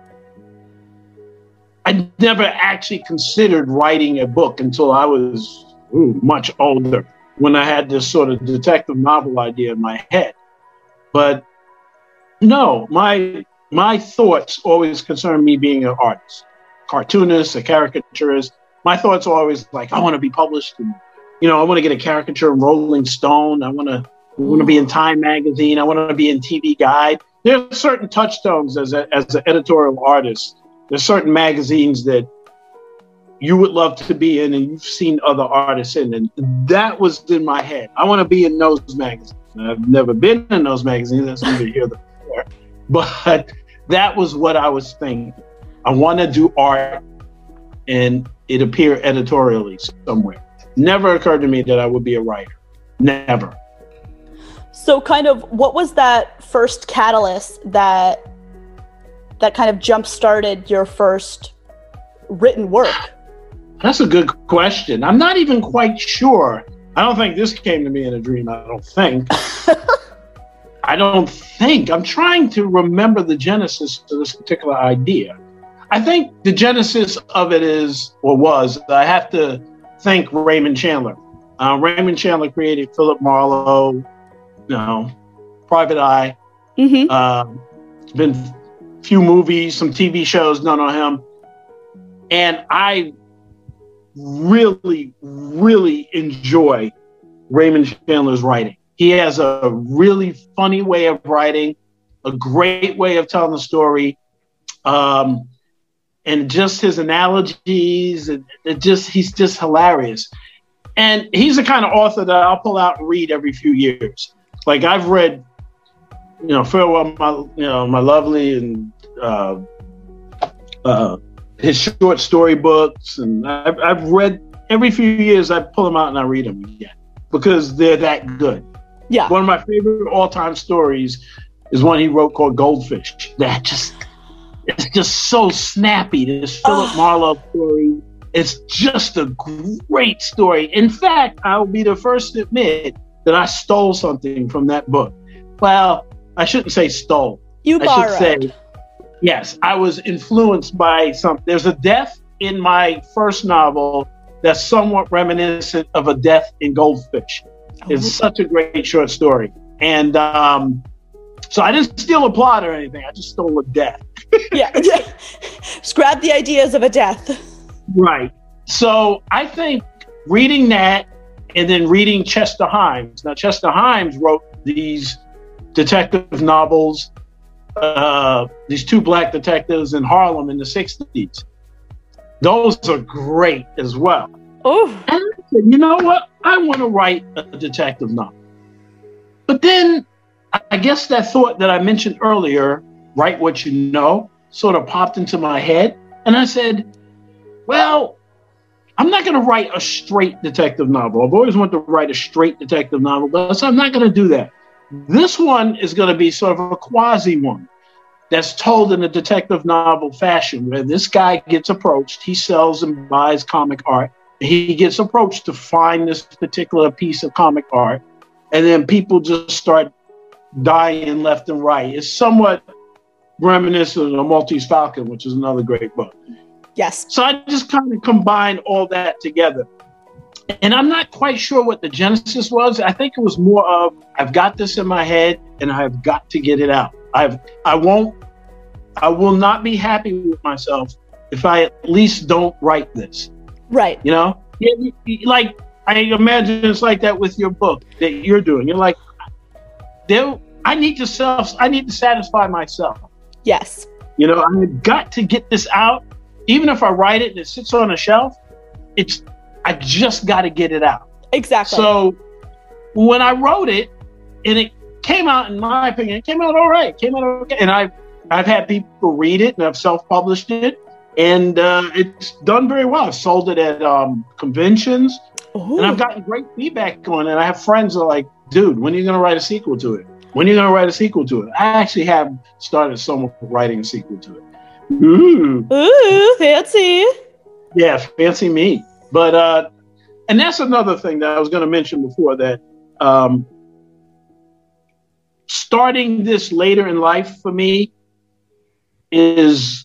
S8: I never actually considered writing a book until I was much older, when I had this sort of detective novel idea in my head. But no, my thoughts always concerned me being an artist, cartoonist, a caricaturist. My thoughts are always I want to be published. And, I want to get a caricature in Rolling Stone. I want to be in Time Magazine. I want to be in TV Guide. There are certain touchstones as an editorial artist. There's certain magazines that you would love to be in and you've seen other artists in. And that was in my head. I want to be in those magazines. I've never been in those magazines. That's neither here nor there. But that was what I was thinking. I want to do art and it appear editorially somewhere. Never occurred to me that I would be a writer. Never.
S7: So kind of what was that first catalyst that kind of jump-started your first written work?
S8: That's a good question. I'm not even quite sure. I don't think this came to me in a dream. I don't think. I'm trying to remember the genesis of this particular idea. I think the genesis of it was, I have to thank Raymond Chandler. Raymond Chandler created Philip Marlowe, Private Eye.
S7: Mm-hmm.
S8: It's been a few movies, some TV shows done on him. And I really, really enjoy Raymond Chandler's writing. He has a really funny way of writing, a great way of telling the story. and just his analogies, and he's just hilarious. And he's the kind of author that I'll pull out and read every few years. Like I've read, Farewell, My Lovely, and his short story books, and I've read every few years. I pull them out and I read them again because they're that good.
S7: Yeah.
S8: One of my favorite all-time stories is one he wrote called Goldfish. It's just so snappy. This Philip Marlowe story. It's just a great story. In fact, I'll be the first to admit that I stole something from that book. Well, I shouldn't say stole.
S7: You borrowed.
S8: I should say, yes, I was influenced by something. There's a death in my first novel that's somewhat reminiscent of a death in Goldfish. It's such a great short story. And so I didn't steal a plot or anything. I just stole a death.
S7: Yeah. Just grab the ideas of a death.
S8: Right. So I think reading that and then reading Chester Himes. Now, Chester Himes wrote these detective novels, these two black detectives in Harlem in the 60s. Those are great as well.
S7: Oh.
S8: And I said, you know what? I want to write a detective novel. But then I guess that thought that I mentioned earlier, write what you know, sort of popped into my head. And I said, well, I'm not going to write a straight detective novel. I've always wanted to write a straight detective novel, but I'm not going to do that. This one is going to be sort of a quasi one that's told in a detective novel fashion, where this guy gets approached. He sells and buys comic art. He gets approached to find this particular piece of comic art, and then people just start dying left and right. It's somewhat reminiscent of Maltese Falcon, which is another great book.
S7: Yes.
S8: So I just kind of combined all that together. And I'm not quite sure what the genesis was. I think it was more of, I've got this in my head and I've got to get it out. I will not be happy with myself if I at least don't write this.
S7: Right.
S8: You know? Like, I imagine it's like that with your book that you're doing. You're like, I need to satisfy myself.
S7: Yes.
S8: You know, I've got to get this out. Even if I write it and it sits on a shelf, I just got to get it out.
S7: Exactly.
S8: So when I wrote it, and it came out, in my opinion, it came out all right. It came out okay. And I've had people read it, and I've self-published it, and it's done very well. I've sold it at conventions, and I've gotten great feedback on it. I have friends that are like, dude, when are you going to write a sequel to it? When are you going to write a sequel to it? I actually have started somewhat writing a sequel to it.
S7: Ooh, fancy.
S8: Yeah, fancy me. But, and that's another thing that I was going to mention before, that starting this later in life for me is,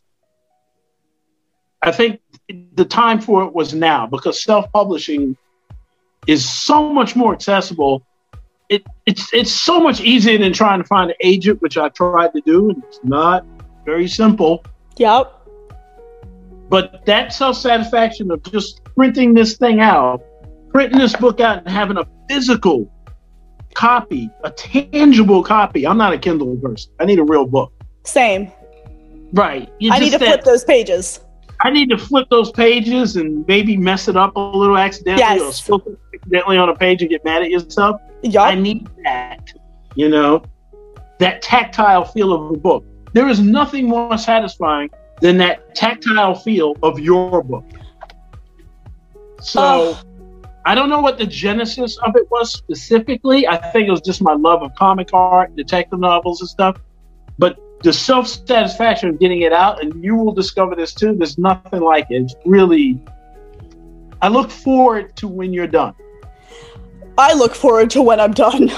S8: I think the time for it was now, because self-publishing is so much more accessible. It's so much easier than trying to find an agent, which I tried to do, and it's not very simple.
S7: Yep.
S8: But that self-satisfaction of just printing this thing out, printing this book out and having a physical copy, a tangible copy. I'm not a Kindle person. I need a real book.
S7: Same.
S8: Right.
S7: I need to flip those pages.
S8: I need to flip those pages and maybe mess it up a little accidentally, or spill it accidentally on a page and get mad at yourself.
S7: Yep.
S8: I need that, that tactile feel of a book. There is nothing more satisfying than that tactile feel of your book. So I don't know what the genesis of it was specifically. I think it was just my love of comic art, detective novels and stuff. But the self-satisfaction of getting it out, and you will discover this too, there's nothing like it. It's really, I look forward to when you're done.
S7: I look forward to when I'm done.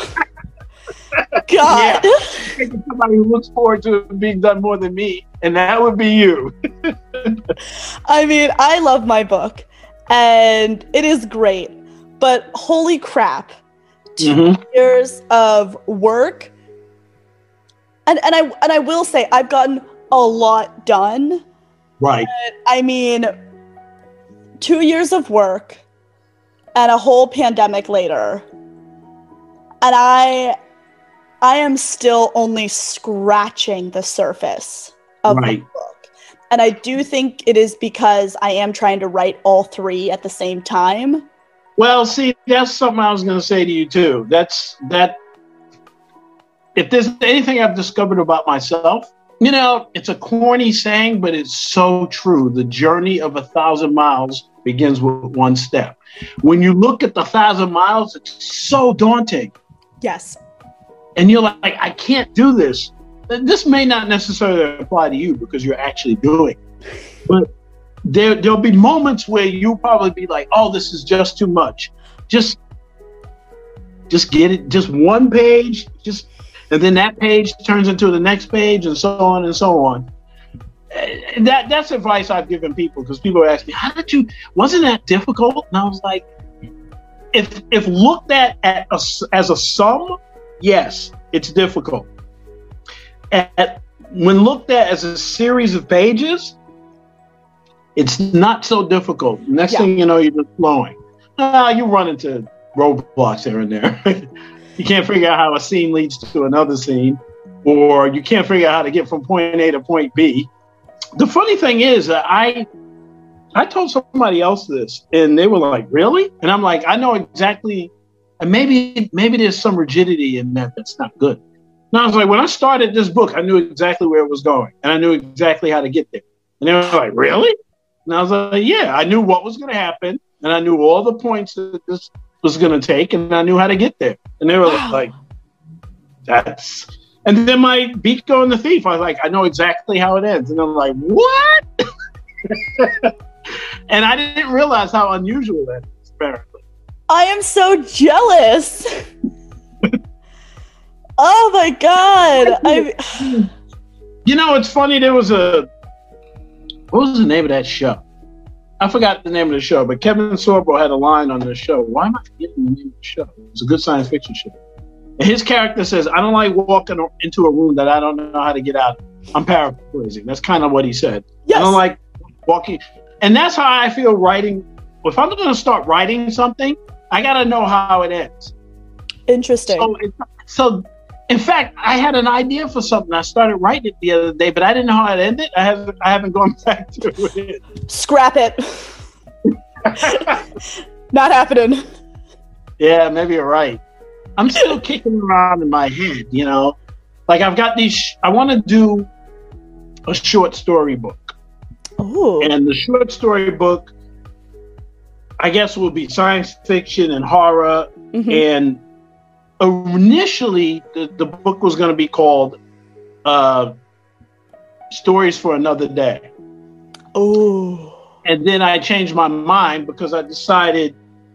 S7: God.
S8: Yeah. Somebody who looks forward to it being done more than me, and that would be you.
S7: I mean, I love my book, and it is great, but holy crap, 2 years of work, and I will say I've gotten a lot done.
S8: Right.
S7: I mean, 2 years of work and a whole pandemic later, and I am still only scratching the surface of my book. And I do think it is because I am trying to write all three at the same time.
S8: Well, see, that's something I was going to say to you too. That if there's anything I've discovered about myself, you know, it's a corny saying, but it's so true. The journey of 1,000 miles begins with one step. When you look at the 1,000 miles, it's so daunting.
S7: Yes.
S8: And you're like, I can't do this. This may not necessarily apply to you because you're actually doing it. But there'll be moments where you'll probably be like, oh, this is just too much. Just get it, just one page, and then that page turns into the next page, and so on and so on. And that's advice I've given people, because people ask me, wasn't that difficult? And I was like, if looked at as a sum, yes, it's difficult. When looked at as a series of pages, it's not so difficult. Next thing you know, you're just flowing. You run into roadblocks here and there. You can't figure out how a scene leads to another scene, or you can't figure out how to get from point A to point B. The funny thing is that I told somebody else this, and they were like, really? And I'm like, I know exactly, and maybe there's some rigidity in that's not good. And I was like, when I started this book, I knew exactly where it was going, and I knew exactly how to get there. And they were like, really? And I was like, yeah, I knew what was going to happen, and I knew all the points that this was going to take, and I knew how to get there. And they were like, that's... And then my Beatgo and the Thief, I was like, I know exactly how it ends. And I'm like, what? And I didn't realize how unusual that is, apparently.
S7: I am so jealous. Oh my God.
S8: You know, it's funny. What was the name of that show? I forgot the name of the show, but Kevin Sorbo had a line on the show. Why am I forgetting the name of the show? It's a good science fiction show. And his character says, I don't like walking into a room that I don't know how to get out of. I'm paraphrasing. That's kind of what he said. Yes. I don't like walking. And that's how I feel writing. If I'm going to start writing something, I got to know how it ends.
S7: Interesting.
S8: So, in fact, I had an idea for something. I started writing it the other day, but I didn't know how it ended. I haven't gone back to it.
S7: Scrap it. Not happening.
S8: Yeah, maybe you're right. I'm still kicking around in my head, you know? Like, I've got I want to do a short story book.
S7: Ooh.
S8: And the short story book, I guess, will be science fiction and horror. Mm-hmm. And initially, the book was going to be called Stories for Another Day.
S7: Oh.
S8: And then I changed my mind because I decided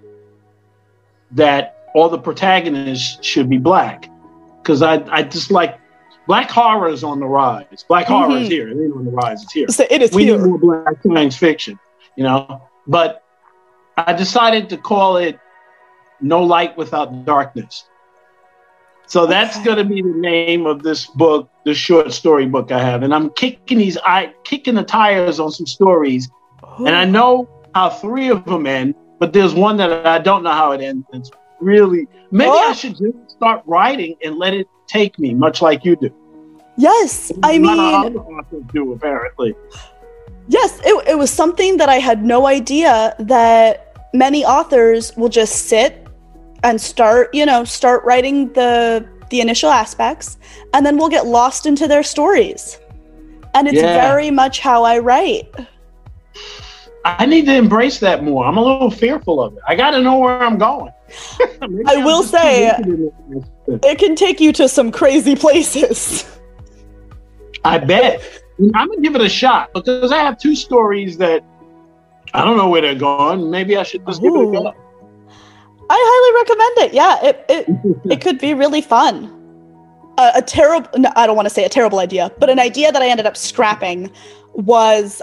S8: that all the protagonists should be black. Because I just like, black horror is on the rise. Black horror is here. It ain't on the rise, it's here.
S7: So it is
S8: we
S7: here.
S8: need more black science fiction, you know? But I decided to call it No Light Without Darkness. So that's going to be the name of this book, the short story book I have. And I'm kicking the tires on some stories. And I know how 3 of them end, but there's one that I don't know how it ends. It's really, maybe I should just start writing and let it take me, much like you do.
S7: Yes, I mean,
S8: other authors do, apparently.
S7: Yes, it was something that I had no idea that many authors will just sit and start writing the initial aspects, and then we'll get lost into their stories. And it's very much how I write.
S8: I need to embrace that more. I'm a little fearful of it. I got to know where I'm going.
S7: I will say, it can take you to some crazy places.
S8: I bet. I'm going to give it a shot because I have 2 stories that I don't know where they're going. Maybe I should just give it a go.
S7: I highly recommend it. Yeah, it could be really fun. I don't want to say a terrible idea, but an idea that I ended up scrapping was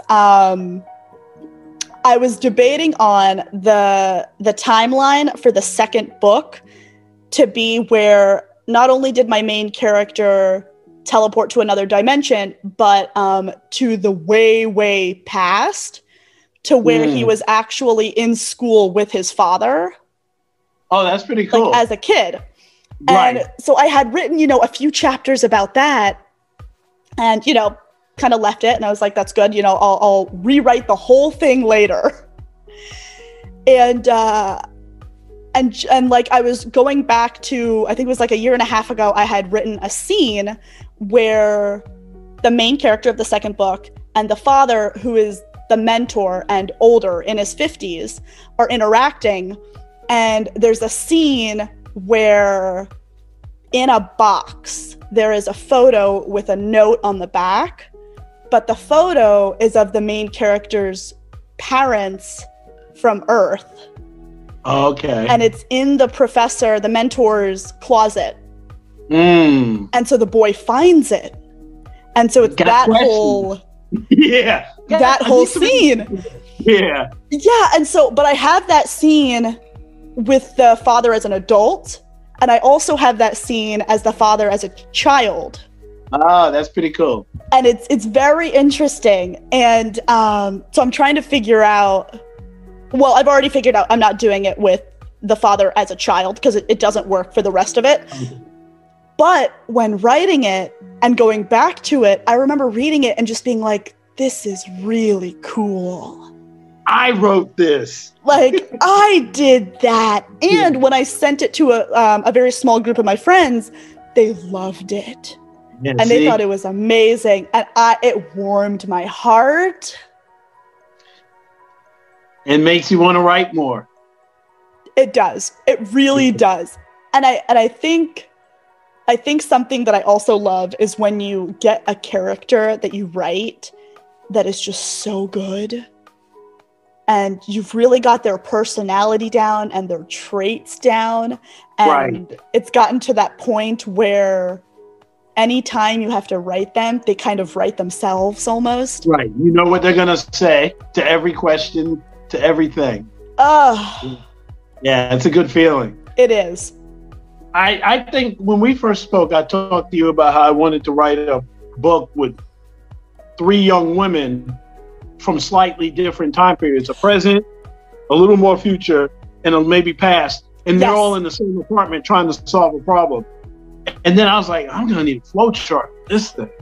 S7: I was debating on the timeline for the second book to be where not only did my main character teleport to another dimension, but to the way, way past to where he was actually in school with his father.
S8: Oh, that's pretty cool.
S7: Like as a kid.
S8: Right.
S7: And so I had written, a few chapters about that. And, kind of left it, and I was like, that's good. You know, I'll rewrite the whole thing later. And like I was going back to, I think it was like a year and a half ago, I had written a scene where the main character of the second book and the father, who is the mentor and older in his 50s, are interacting. And there's a scene where in a box, there is a photo with a note on the back, but the photo is of the main character's parents from Earth.
S8: Okay.
S7: And it's in the mentor's closet. And so the boy finds it. And so it's that whole scene.
S8: Yeah.
S7: Yeah, and so, but I have that scene with the father as an adult, and I also have that scene as the father as a child.
S8: Oh, that's pretty cool.
S7: And it's very interesting. And so I'm trying to figure out, well, I've already figured out I'm not doing it with the father as a child because it doesn't work for the rest of it. But when writing it and going back to it, I remember reading it and just being like, this is really cool.
S8: I wrote this.
S7: Like, I did that. And when I sent it to a very small group of my friends, they loved it.
S8: Yeah,
S7: and they thought it was amazing. And it warmed my heart.
S8: It makes you want to write more.
S7: It does. It really does. And I think something that I also love is when you get a character that you write that is just so good. And you've really got their personality down and their traits down. And it's gotten to that point where anytime you have to write them, they kind of write themselves almost.
S8: Right. You know what they're going to say to every question, to everything. Yeah, it's a good feeling.
S7: It is.
S8: I think when we first spoke, I talked to you about how I wanted to write a book with 3 young women from slightly different time periods, a present, a little more future, and a maybe past. And they're all in the same apartment trying to solve a problem. And then I was like, I'm going to need a flow chart for this thing.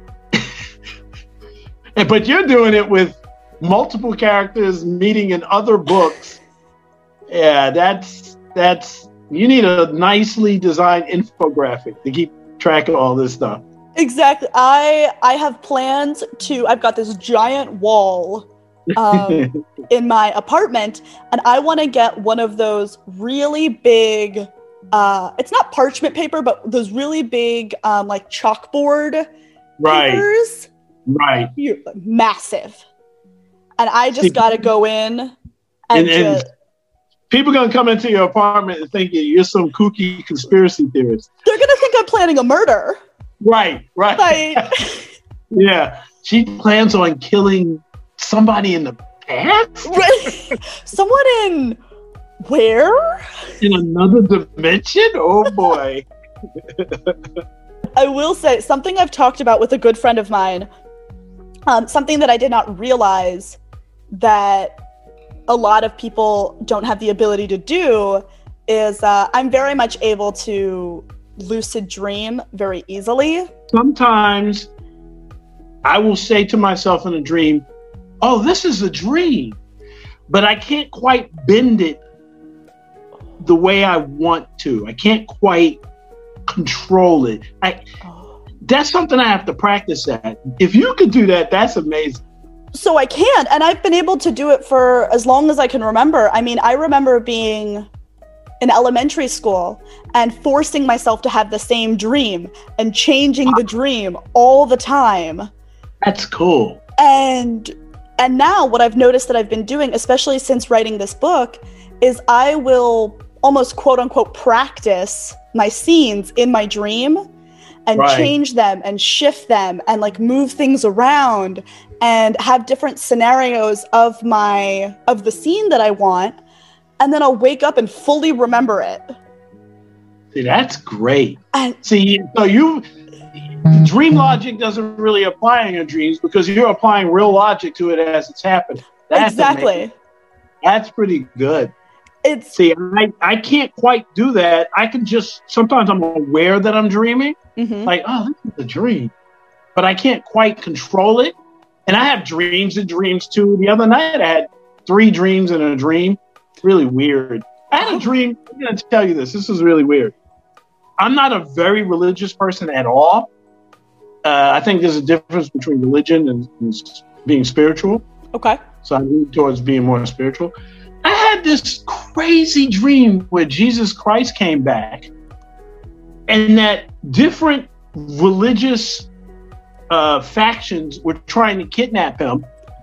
S8: But you're doing it with multiple characters meeting in other books. Yeah, that's you need a nicely designed infographic to keep track of all this stuff.
S7: Exactly. I have plans I've got this giant wall in my apartment, and I want to get one of those really big, it's not parchment paper, but those really big, like chalkboard papers.
S8: Right.
S7: Massive. And I just got to go in and
S8: people going to come into your apartment and think you're some kooky conspiracy theorist.
S7: They're going to think I'm planning a murder.
S8: Right. Yeah. She plans on killing somebody in the past?
S7: Someone in where?
S8: In another dimension? Oh, boy.
S7: I will say something I've talked about with a good friend of mine, something that I did not realize that a lot of people don't have the ability to do is I'm very much able to lucid dream very easily.
S8: Sometimes I will say to myself in a dream, oh, this is a dream, but I can't quite bend it the way I want to. I can't quite control it. That's something I have to practice at. If you could do that, that's amazing.
S7: So I can, and I've been able to do it for as long as I can remember. I mean, I remember being in elementary school and forcing myself to have the same dream and changing the dream all the time.
S8: That's cool.
S7: And now what I've noticed that I've been doing, especially since writing this book, is I will almost quote unquote practice my scenes in my dream and change them and shift them and like move things around and have different scenarios of the scene that I want. And then I'll wake up and fully remember it.
S8: See, that's great.
S7: And
S8: so dream logic doesn't really apply in your dreams because you're applying real logic to it as it's happening. That's
S7: exactly.
S8: Amazing. That's pretty good.
S7: See,
S8: I can't quite do that. I can sometimes I'm aware that I'm dreaming.
S7: Mm-hmm.
S8: Like, oh, this is a dream. but I can't quite control it. And I have dreams and dreams too. The other night I had 3 dreams in a dream. Really weird. I had a dream. I'm going to tell you this. This is really weird. I'm not a very religious person at all. I think there's a difference between religion and being spiritual.
S7: Okay.
S8: So I lean towards being more spiritual. I had this crazy dream where Jesus Christ came back and that different religious factions were trying to kidnap him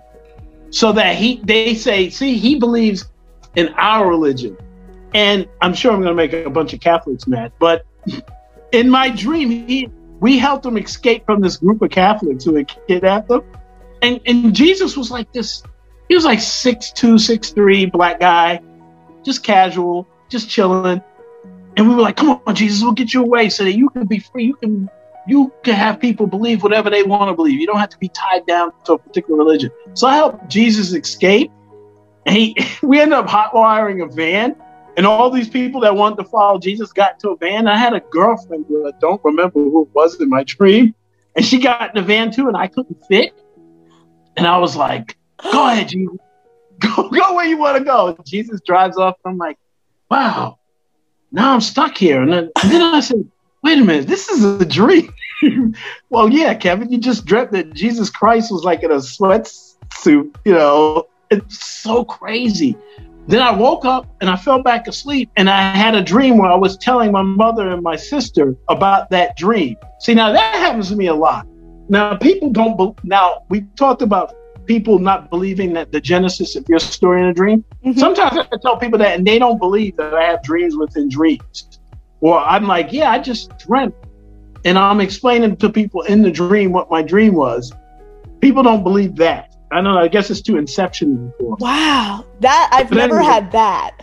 S8: so that they say, see, he believes in our religion. And I'm sure I'm going to make a bunch of Catholics mad, but in my dream, we helped him escape from this group of Catholics who had kidnapped him. And Jesus was like this. He was like 6'2", 6'3", black guy, just casual, just chilling. And we were like, come on, Jesus, we'll get you away so that you can be free. You can have people believe whatever they want to believe. You don't have to be tied down to a particular religion. So I helped Jesus escape. And we ended up hotwiring a van. And all these people that wanted to follow Jesus got into a van. I had a girlfriend who I don't remember who it was in my dream. And she got in the van too, and I couldn't fit. And I was like, go ahead, Jesus. Go where you want to go. Jesus drives off. And I'm like, wow, now I'm stuck here. And then I said, wait a minute, this is a dream. Well, yeah, Kevin, you just dreamt that Jesus Christ was like in a sweatsuit, you know. It's so crazy. Then I woke up and I fell back asleep and I had a dream where I was telling my mother and my sister about that dream. See, now that happens to me a lot. Now, people don't, now we talked about people not believing that the genesis of your story in a dream. Mm-hmm. Sometimes I tell people that and they don't believe that I have dreams within dreams. Or I'm like, yeah, I just dreamt. And I'm explaining to people in the dream what my dream was. People don't believe that. I don't know. I guess it's too Inception.
S7: Wow. That I've never had that.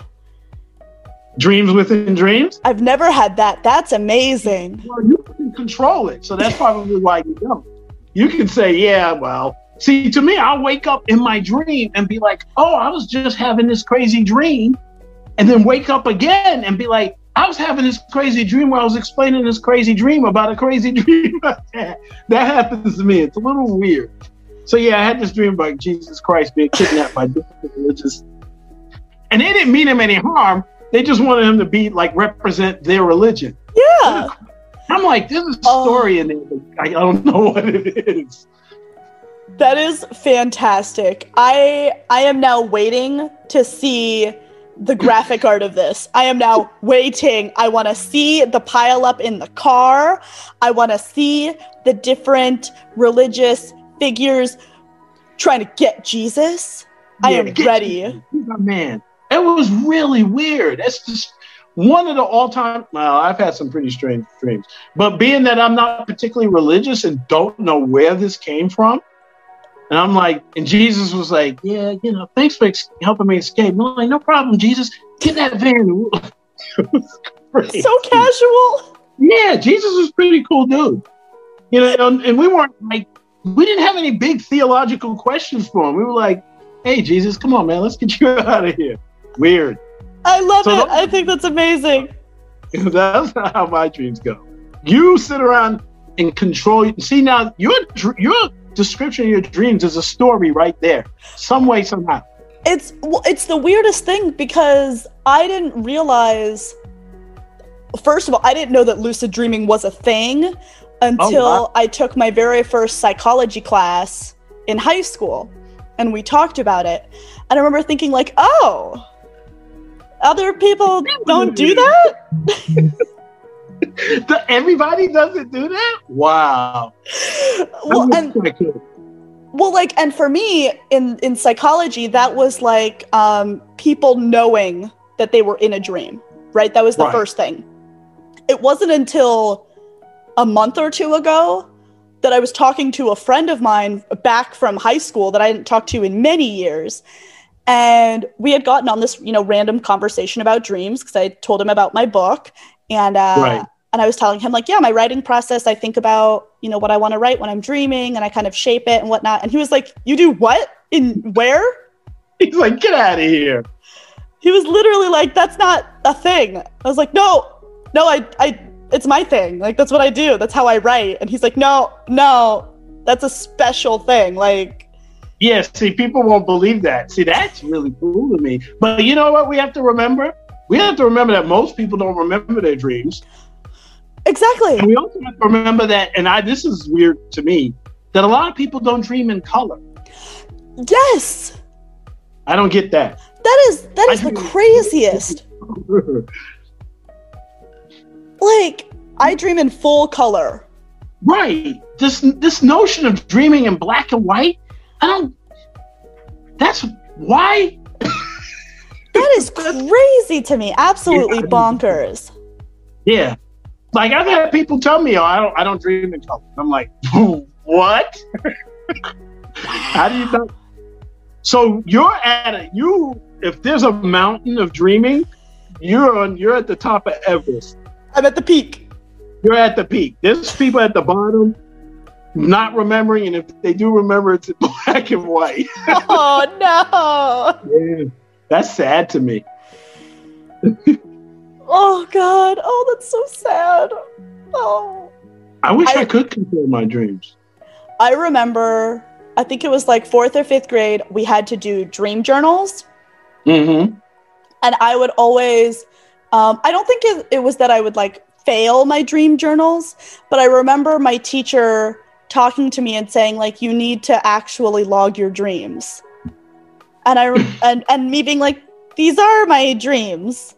S8: Dreams within dreams?
S7: I've never had that. That's amazing.
S8: Well, you can control it. So that's probably why you don't. You can say, yeah, well, see, to me, I'll wake up in my dream and be like, oh, I was just having this crazy dream. And then wake up again and be like, I was having this crazy dream where I was explaining this crazy dream about a crazy dream. That happens to me. It's a little weird. So yeah, I had this dream about Jesus Christ being kidnapped by different religious, and they didn't mean him any harm. They just wanted him to be like represent their religion.
S7: Yeah.
S8: I'm like, there's a story in there, but I don't know what it is.
S7: That is fantastic. I am now waiting to see the graphic art of this. I am now waiting. I want to see the pile up in the car. I want to see the different religious figures trying to get Jesus. Yeah, I am ready.
S8: Oh, man, it was really weird. That's just one of the all-time. Well, I've had some pretty strange dreams, but being that I'm not particularly religious and don't know where this came from, and I'm like, and Jesus was like, yeah, you know, thanks for helping me escape. I'm like, no problem, Jesus. Get that van. It was crazy.
S7: So casual.
S8: Yeah, Jesus was a pretty cool dude. You know, and we weren't like, we didn't have any big theological questions for him. We were like, hey, Jesus, come on, man, let's get you out of here. Weird.
S7: I love it. I think that's amazing.
S8: That's not how my dreams go. You sit around and control. See, now your description of your dreams is a story right there, some way, somehow.
S7: It's the weirdest thing because I didn't realize, first of all, I didn't know that lucid dreaming was a thing until I took my very first psychology class in high school, and we talked about it. And I remember thinking like, oh, other people don't do that?
S8: Everybody doesn't do that? Wow.
S7: And for me, in psychology, that was like people knowing that they were in a dream, right? That was the first thing. It wasn't until a month or two ago that I was talking to a friend of mine back from high school that I hadn't talked to in many years. And we had gotten on this, random conversation about dreams because I told him about my book. And and I was telling him like, yeah, my writing process, I think about, what I want to write when I'm dreaming and I kind of shape it and whatnot. And he was like, you do what? In where?
S8: He's like, get out of here.
S7: He was literally like, that's not a thing. I was like, no, I it's my thing. Like, that's what I do. That's how I write. And he's like, no, That's a special thing. Like,
S8: yeah, see, people won't believe that. See, that's really cool to me. But you know what we have to remember? We have to remember that most people don't remember their dreams.
S7: exactly.
S8: And we also have to remember that, and this is weird to me, that a lot of people don't dream in color.
S7: Yes.
S8: I don't get that.
S7: That is the craziest. Like, I dream in full color.
S8: Right. This notion of dreaming in black and white, that's why.
S7: That is crazy to me. Absolutely bonkers.
S8: Yeah. Like, I've had people tell me, I don't dream in color. I'm like, what? How do you know? So if there's a mountain of dreaming, you're at the top of Everest.
S7: I'm at the peak.
S8: You're at the peak. There's people at the bottom not remembering, and if they do remember, it's in black and white.
S7: Oh no.
S8: Yeah, that's sad to me.
S7: Oh God. Oh, that's so sad. Oh.
S8: I wish I could control my dreams.
S7: I remember, I think it was like 4th or 5th grade, we had to do dream journals.
S8: Mm-hmm.
S7: And I would always, I don't think it was that I would like fail my dream journals, but I remember my teacher talking to me and saying like, you need to actually log your dreams. And and me being like, these are my dreams.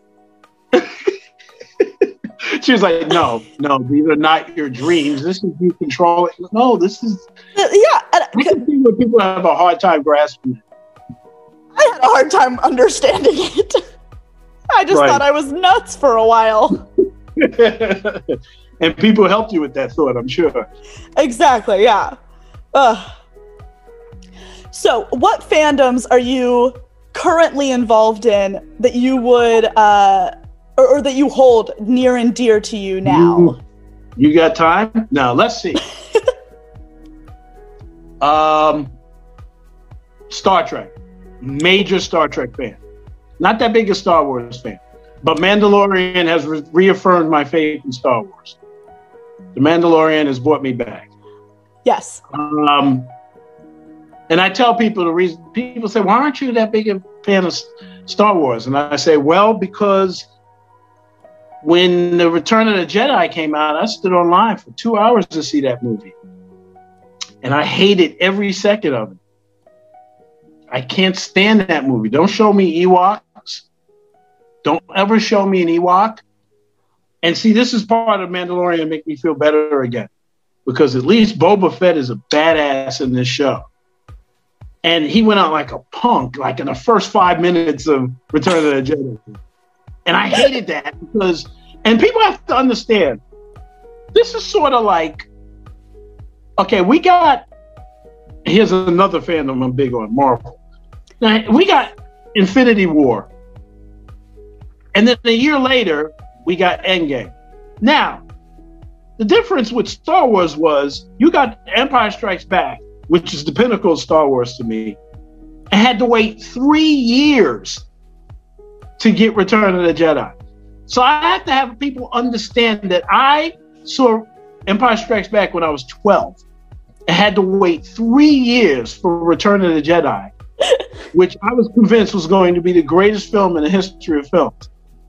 S8: She was like, no, these are not your dreams. This is you controlling. No, this is.
S7: Yeah.
S8: I can see where people have a hard time grasping it.
S7: I had a hard time understanding it. I just thought I was nuts for a while.
S8: And people helped you with that thought, I'm sure.
S7: Exactly, yeah. So, what fandoms are you currently involved in that you would, or that you hold near and dear to you now?
S8: You got time? Now, let's see. Star Trek. Major Star Trek fan. Not that big a Star Wars fan. But Mandalorian has reaffirmed my faith in Star Wars. The Mandalorian has brought me back.
S7: Yes.
S8: And I tell people the reason. People say, why aren't you that big a fan of Star Wars? And I say, well, because when The Return of the Jedi came out, I stood online for 2 hours to see that movie. And I hated every second of it. I can't stand that movie. Don't show me Ewoks. Don't ever show me an Ewok. And see, this is part of Mandalorian to make me feel better again. Because at least Boba Fett is a badass in this show. And he went out like a punk, like in the first 5 minutes of Return of the Jedi. And I hated that because, and people have to understand, this is sort of like, okay, here's another fandom I'm big on, Marvel. Now, we got Infinity War. And then a year later, we got Endgame. Now, the difference with Star Wars was you got Empire Strikes Back, which is the pinnacle of Star Wars to me, and had to wait 3 years to get Return of the Jedi. So I have to have people understand that I saw Empire Strikes Back when I was 12 and had to wait 3 years for Return of the Jedi, which I was convinced was going to be the greatest film in the history of films.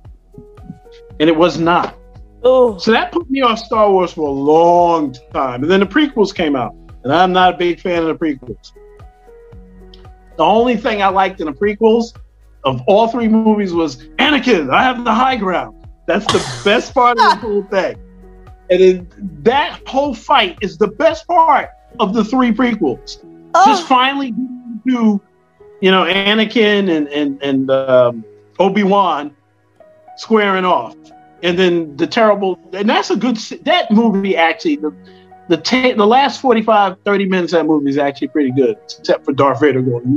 S8: And it was not.
S7: Oh.
S8: So that put me off Star Wars for a long time. And then the prequels came out, and I'm not a big fan of the prequels. The only thing I liked in the prequels of all 3 movies was Anakin, I have the high ground. That's the best part of the whole thing. And then that whole fight is the best part of the 3 prequels. Just finally do, Anakin and Obi-Wan squaring off. And then and that's a good, that movie actually, the last 45, 30 minutes of that movie is actually pretty good, except for Darth Vader going,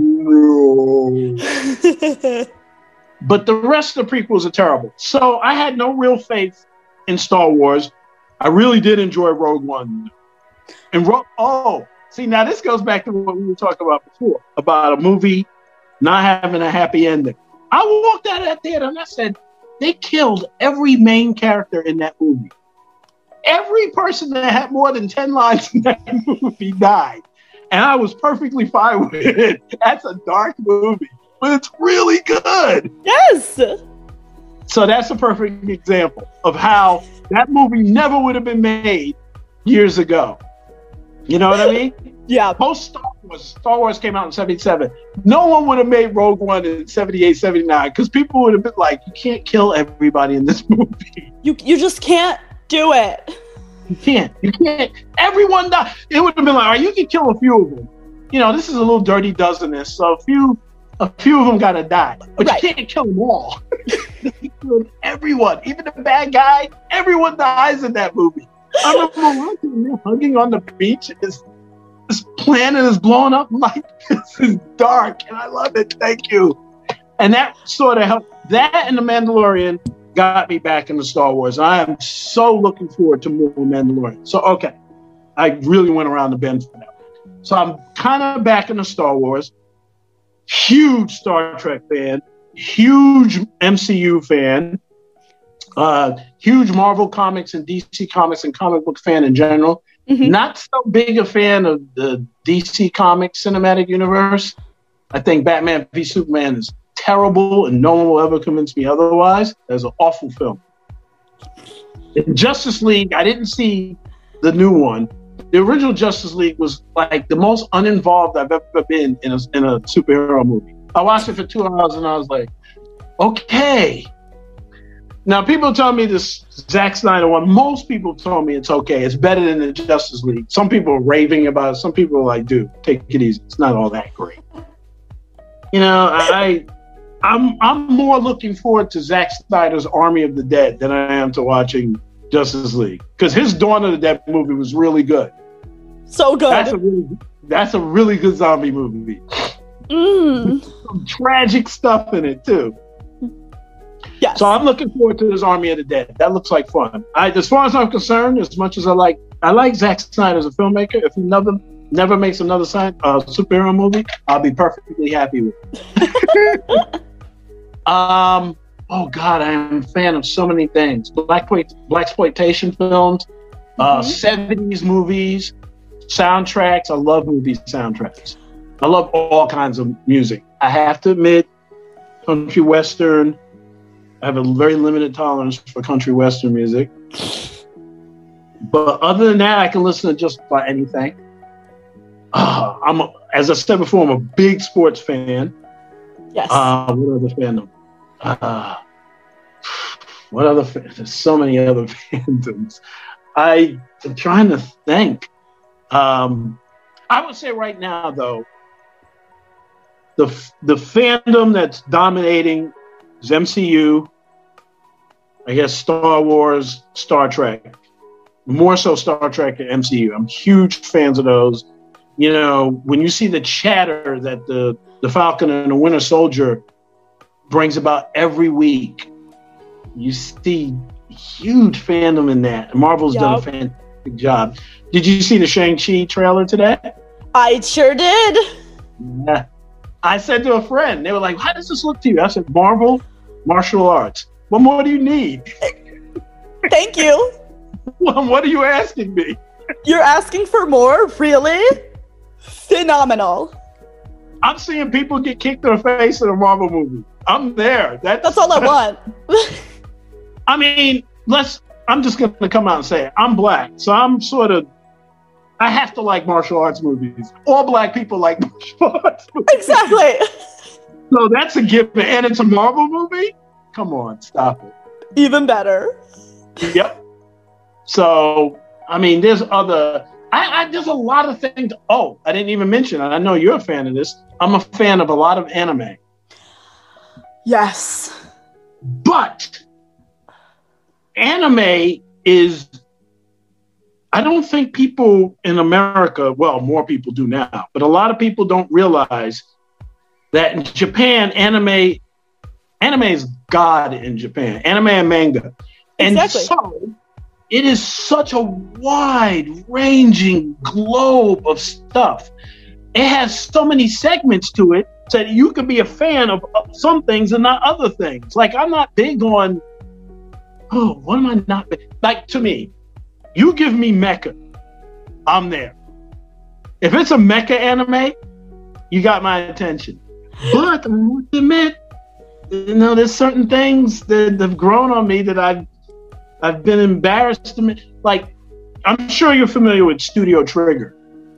S8: no. But the rest of the prequels are terrible. So I had no real faith in Star Wars. I really did enjoy Rogue One. And see, now this goes back to what we were talking about before, about a movie not having a happy ending. I walked out of that theater and I said, they killed every main character in that movie. every person that had more than 10 lines in that movie died. And I was perfectly fine with it. That's a dark movie, but it's really good.
S7: Yes.
S8: So that's a perfect example of how that movie never would have been made years ago. You know what I mean?
S7: Yeah.
S8: Post Star Wars came out in 77. No one would have made Rogue One in 78, 79, because people would have been like, you can't kill everybody in this movie.
S7: You just can't do it.
S8: You can't. Everyone died. It would have been like, all right, you can kill a few of them. You know, this is a little Dirty Dozen-ish, so a few of them got to die. But
S7: Right.
S8: You can't kill them all. You killed everyone. Even the bad guy, everyone dies in that movie. I remember watching them hugging on the beach. This planet is blowing up. I'm like, this is dark, and I love it. Thank you. And that sort of helped. That and The Mandalorian got me back into Star Wars. I am so looking forward to more Mandalorian. So, okay, I really went around the bend for that. So I'm kind of back into Star Wars. Huge Star Trek fan. Huge MCU fan. Huge Marvel Comics and DC Comics and comic book fan in general.
S7: Mm-hmm.
S8: Not so big a fan of the DC Comics cinematic universe. I think Batman v Superman is terrible, and no one will ever convince me otherwise. That's an awful film. In Justice League, I didn't see the new one. The original Justice League was like the most uninvolved I've ever been in a superhero movie. I watched it for 2 hours and I was like, okay. Now, people tell me this Zack Snyder one. Most people told me it's okay. It's better than the Justice League. Some people are raving about it. Some people are like, dude, take it easy. It's not all that great. You know, I'm more looking forward to Zack Snyder's Army of the Dead than I am to watching Justice League, because his Dawn of the Dead movie was really good.
S7: So good.
S8: That's a really good zombie movie. Some tragic stuff in it too.
S7: Yes.
S8: So I'm looking forward to this Army of the Dead. That looks like fun. As far as I'm concerned, as much as I like Zack Snyder as a filmmaker. If he never makes another superhero movie, I'll be perfectly happy with it. Oh God, I am a fan of so many things. Blaxploitation films, 70s movies, soundtracks. I love movie soundtracks. I love all kinds of music. I have to admit, country western. I have a very limited tolerance for country western music. But other than that, I can listen to just about anything. As I said before, I'm a big sports fan.
S7: Yes.
S8: What other fandom? There's so many other fandoms. I'm trying to think. I would say right now, though, the fandom that's dominating is MCU. I guess Star Wars, Star Trek. More so Star Trek and MCU. I'm huge fans of those. You know, when you see the chatter that the Falcon and the Winter Soldier brings about every week, you see huge fandom in that. Marvel's done a fantastic job. Did you see the Shang-Chi trailer today?
S7: I sure did.
S8: Yeah. I said to a friend, they were like, how does this look to you? I said, Marvel, martial arts. What more do you need?
S7: Thank you.
S8: What are you asking me?
S7: You're asking for more? Really? Phenomenal.
S8: I'm seeing people get kicked in the face in a Marvel movie. I'm there.
S7: That's all I want.
S8: I mean, I'm just going to come out and say it. I'm black, so I have to like martial arts movies. All black people like martial arts movies.
S7: Exactly.
S8: So that's a given. And it's a Marvel movie? Come on, stop it.
S7: Even better.
S8: Yep. So, I mean, there's other... there's a lot of things. Oh, I didn't even mention, and I know you're a fan of this. I'm a fan of a lot of anime.
S7: Yes.
S8: But anime is... I don't think people in America, well, more people do now, but a lot of people don't realize that in Japan, anime is God in Japan. Anime and manga. And
S7: exactly.
S8: So it is such a wide-ranging globe of stuff. It has so many segments to it so that you could be a fan of some things and not other things. Like, I'm not big on, what am I not big? Like, to me, You give me mecha, I'm there. If it's a mecha anime, you got my attention. But I must admit, there's certain things that have grown on me that I've been embarrassed to me. Like, I'm sure you're familiar with Studio Trigger.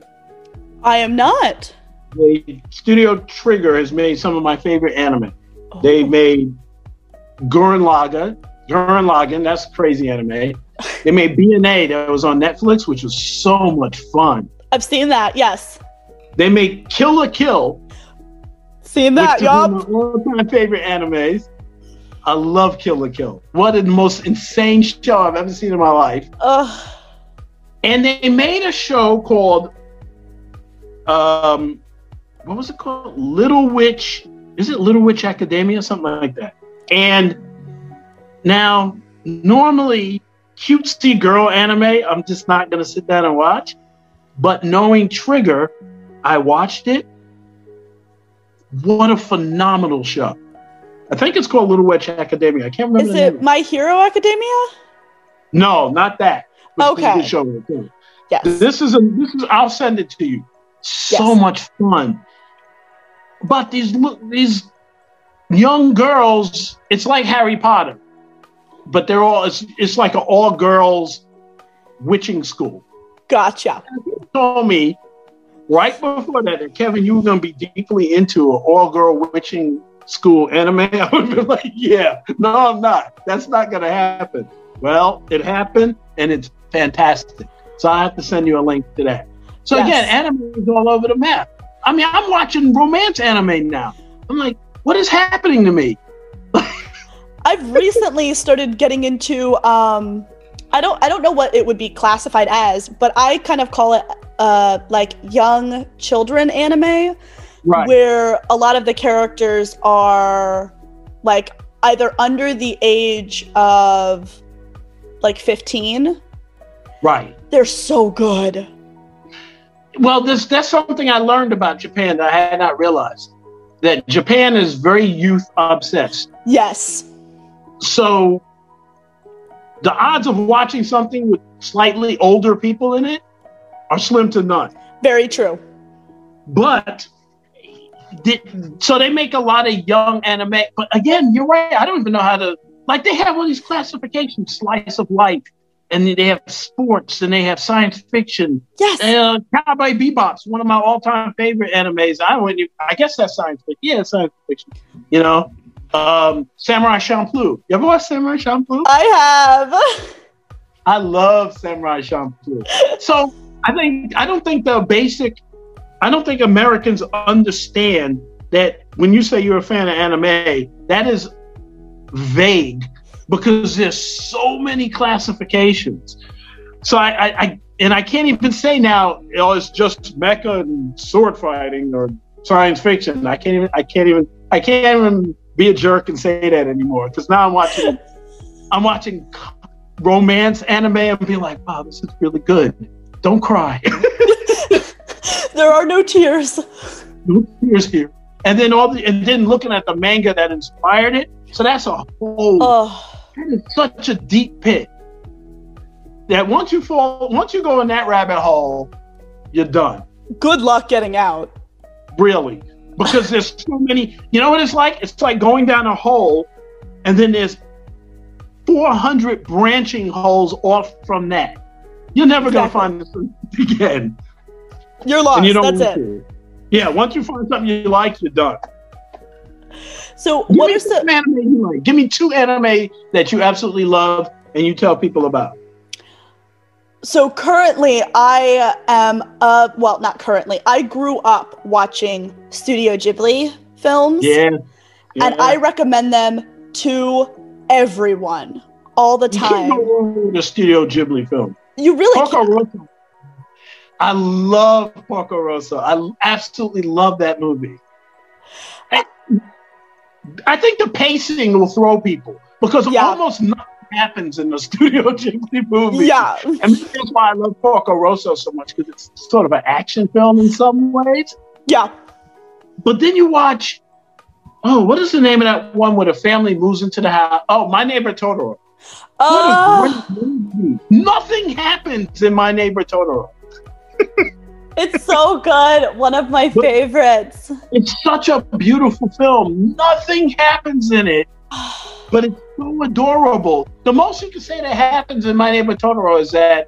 S7: I am not.
S8: Studio Trigger has made some of my favorite anime.
S7: Oh.
S8: They made Gurren Lagann, that's a crazy anime. They made BNA that was on Netflix, which was so much fun.
S7: I've seen that, yes.
S8: They made Kill la Kill.
S7: Seen that,
S8: which is one
S7: yup.
S8: of my all-time favorite animes. I love Kill la Kill. What the most insane show I've ever seen in my life.
S7: Ugh.
S8: And they made a show called, what was it called? Little Witch. Is it Little Witch Academia? Something like that. And now, normally, cutesy girl anime, I'm just not going to sit down and watch. But knowing Trigger, I watched it. What a phenomenal show. I think it's called Little Witch Academia. I can't remember
S7: Is
S8: the name.
S7: it My Hero Academia?
S8: No, not that.
S7: Okay.
S8: Good show right there.
S7: Yes.
S8: This is I'll send it to you. So
S7: Yes.
S8: much fun. But these young girls, it's like Harry Potter. But they're all it's like an all girls witching school.
S7: Gotcha.
S8: You told me right before that Kevin, you were going to be deeply into an all girl witching school anime. I would have been like, yeah, no, I'm not. That's not going to happen. Well, it happened and it's fantastic. So I have to send you a link to that. So
S7: Yes.
S8: again, anime is all over the map. I mean, I'm watching romance anime now. I'm like, what is happening to me?
S7: I've recently started getting into I don't know what it would be classified as, but I kind of call it like young children anime,
S8: Right.
S7: where a lot of the characters are like either under the age of like 15.
S8: Right.
S7: They're so good.
S8: Well, that's something I learned about Japan that I had not realized. That Japan is very youth obsessed.
S7: Yes.
S8: So the odds of watching something with slightly older people in it are slim to none.
S7: Very true.
S8: But so they make a lot of young anime. But again, you're right. I don't even know how to, like, they have all these classifications, slice of life, and they have sports, and they have science fiction.
S7: Yes.
S8: Cowboy Bebop's one of my all-time favorite animes. I guess that's science fiction. Yeah, it's science fiction. You know, Samurai Champloo. You ever watch Samurai Champloo?
S7: I have.
S8: I love Samurai Champloo. So I don't think Americans understand that when you say you're a fan of anime, that is vague because there's so many classifications. So I can't even say now, it's just mecha and sword fighting or science fiction. I can't even be a jerk and say that anymore because now I'm watching romance anime and be like, wow, this is really good. Don't cry.
S7: There are no tears.
S8: No tears here. And then looking at the manga that inspired it. So that's a whole. That is such a deep pit. That once you go in that rabbit hole, you're done.
S7: Good luck getting out.
S8: Really, because there's so many. You know what it's like? It's like going down a hole, and then there's 400 branching holes off from that. You're never gonna find this again.
S7: You're lost.
S8: And you don't
S7: That's
S8: want
S7: it.
S8: to. Yeah, once you find something you like, you're done.
S7: So
S8: Give
S7: what
S8: me
S7: are
S8: some anime you like? Give me 2 anime that you absolutely love and you tell people about.
S7: So currently I am not currently. I grew up watching Studio Ghibli films.
S8: Yeah.
S7: And I recommend them to everyone all the
S8: You can't
S7: time.
S8: go wrong with a Studio Ghibli film.
S7: You really
S8: Porco
S7: can't.
S8: Rosso. I love Porco Rosso. I absolutely love that movie. I think the pacing will throw people because almost nothing happens in the Studio Ghibli movie.
S7: Yeah.
S8: And that's why I love Porco Rosso so much because it's sort of an action film in some ways.
S7: Yeah.
S8: But then you watch, what is the name of that one where the family moves into the house? Oh, My Neighbor Totoro.
S7: Oh,
S8: What a great movie. Nothing happens in My Neighbor Totoro.
S7: it's so good. One of my favorites.
S8: It's such a beautiful film. Nothing happens in it, but it's so adorable. The most you can say that happens in My Neighbor Totoro is that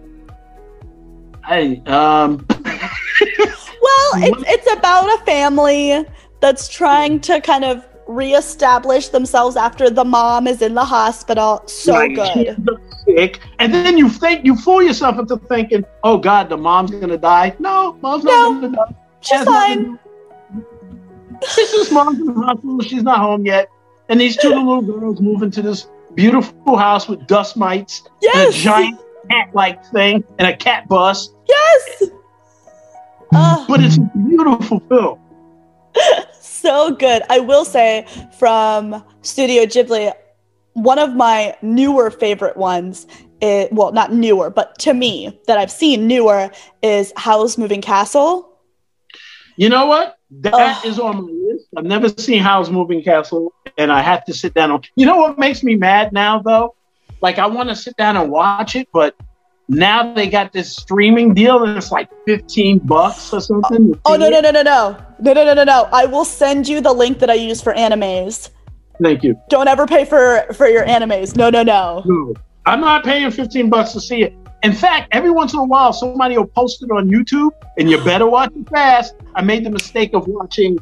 S7: Well, it's about a family that's trying to kind of reestablish themselves after the mom is in the hospital. So
S8: Right,
S7: good.
S8: she's sick, and then you fool yourself into thinking, "Oh God, the mom's gonna die." No, mom's not gonna die.
S7: She's
S8: Has nothing
S7: fine.
S8: It's just mom's in the hospital. She's not home yet, and these two little girls move into this beautiful house with dust mites and a
S7: Yes.
S8: giant cat-like thing and a cat bus.
S7: Yes.
S8: But it's a beautiful film.
S7: So good. I will say from Studio Ghibli, one of my newer favorite ones, well, not newer, but to me, that I've seen newer, is Howl's Moving Castle.
S8: You know what? That is on my list. I've never seen Howl's Moving Castle, and I have to sit down on. You know what makes me mad now, though? Like, I want to sit down and watch it, but now they got this streaming deal, and it's like $15 or something.
S7: Oh, no. I will send you the link that I use for animes.
S8: Thank you.
S7: Don't ever pay for your animes. No.
S8: No, I'm not paying $15 to see it. In fact, every once in a while, somebody will post it on YouTube, and you better watch it fast. I made the mistake of watching,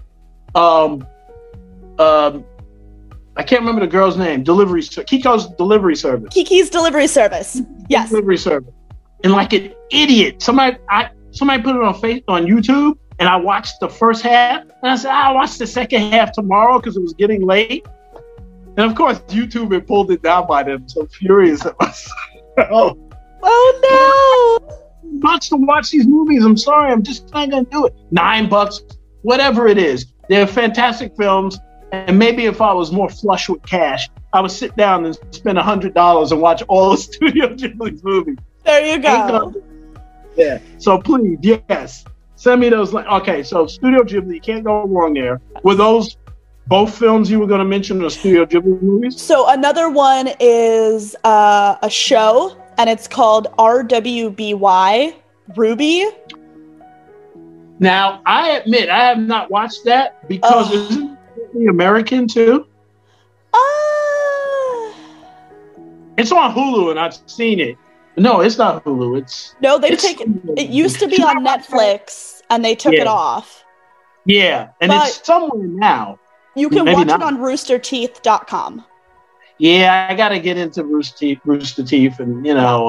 S8: I can't remember the girl's name. Kiko's Delivery Service.
S7: Kiki's Delivery Service. Yes.
S8: Delivery Service. And like an idiot, somebody put it on YouTube, and I watched the first half, and I said, I'll watch the second half tomorrow because it was getting late. And of course, YouTube had pulled it down by them. So furious at myself.
S7: Oh no!
S8: Bucks to watch these movies. I'm sorry, I'm just not gonna do it. $9, whatever it is. They're fantastic films. And maybe if I was more flush with cash, I would sit down and spend $100 and watch all the Studio Ghibli's movies.
S7: There you go.
S8: Yeah. So please, yes, send me those. Okay, so Studio Ghibli, you can't go wrong there. Were those both films you were going to mention are Studio Ghibli movies?
S7: So another one is a show, and it's called RWBY, Ruby.
S8: Now, I admit I have not watched that because isn't it American too? It's on Hulu, and I've seen it. No, it's not Hulu.
S7: It used to be on Netflix, and they took it off.
S8: Yeah, and
S7: But
S8: it's somewhere now.
S7: You can
S8: Maybe
S7: watch
S8: not.
S7: it on roosterteeth.com.
S8: Yeah, I got to get into Rooster Teeth, and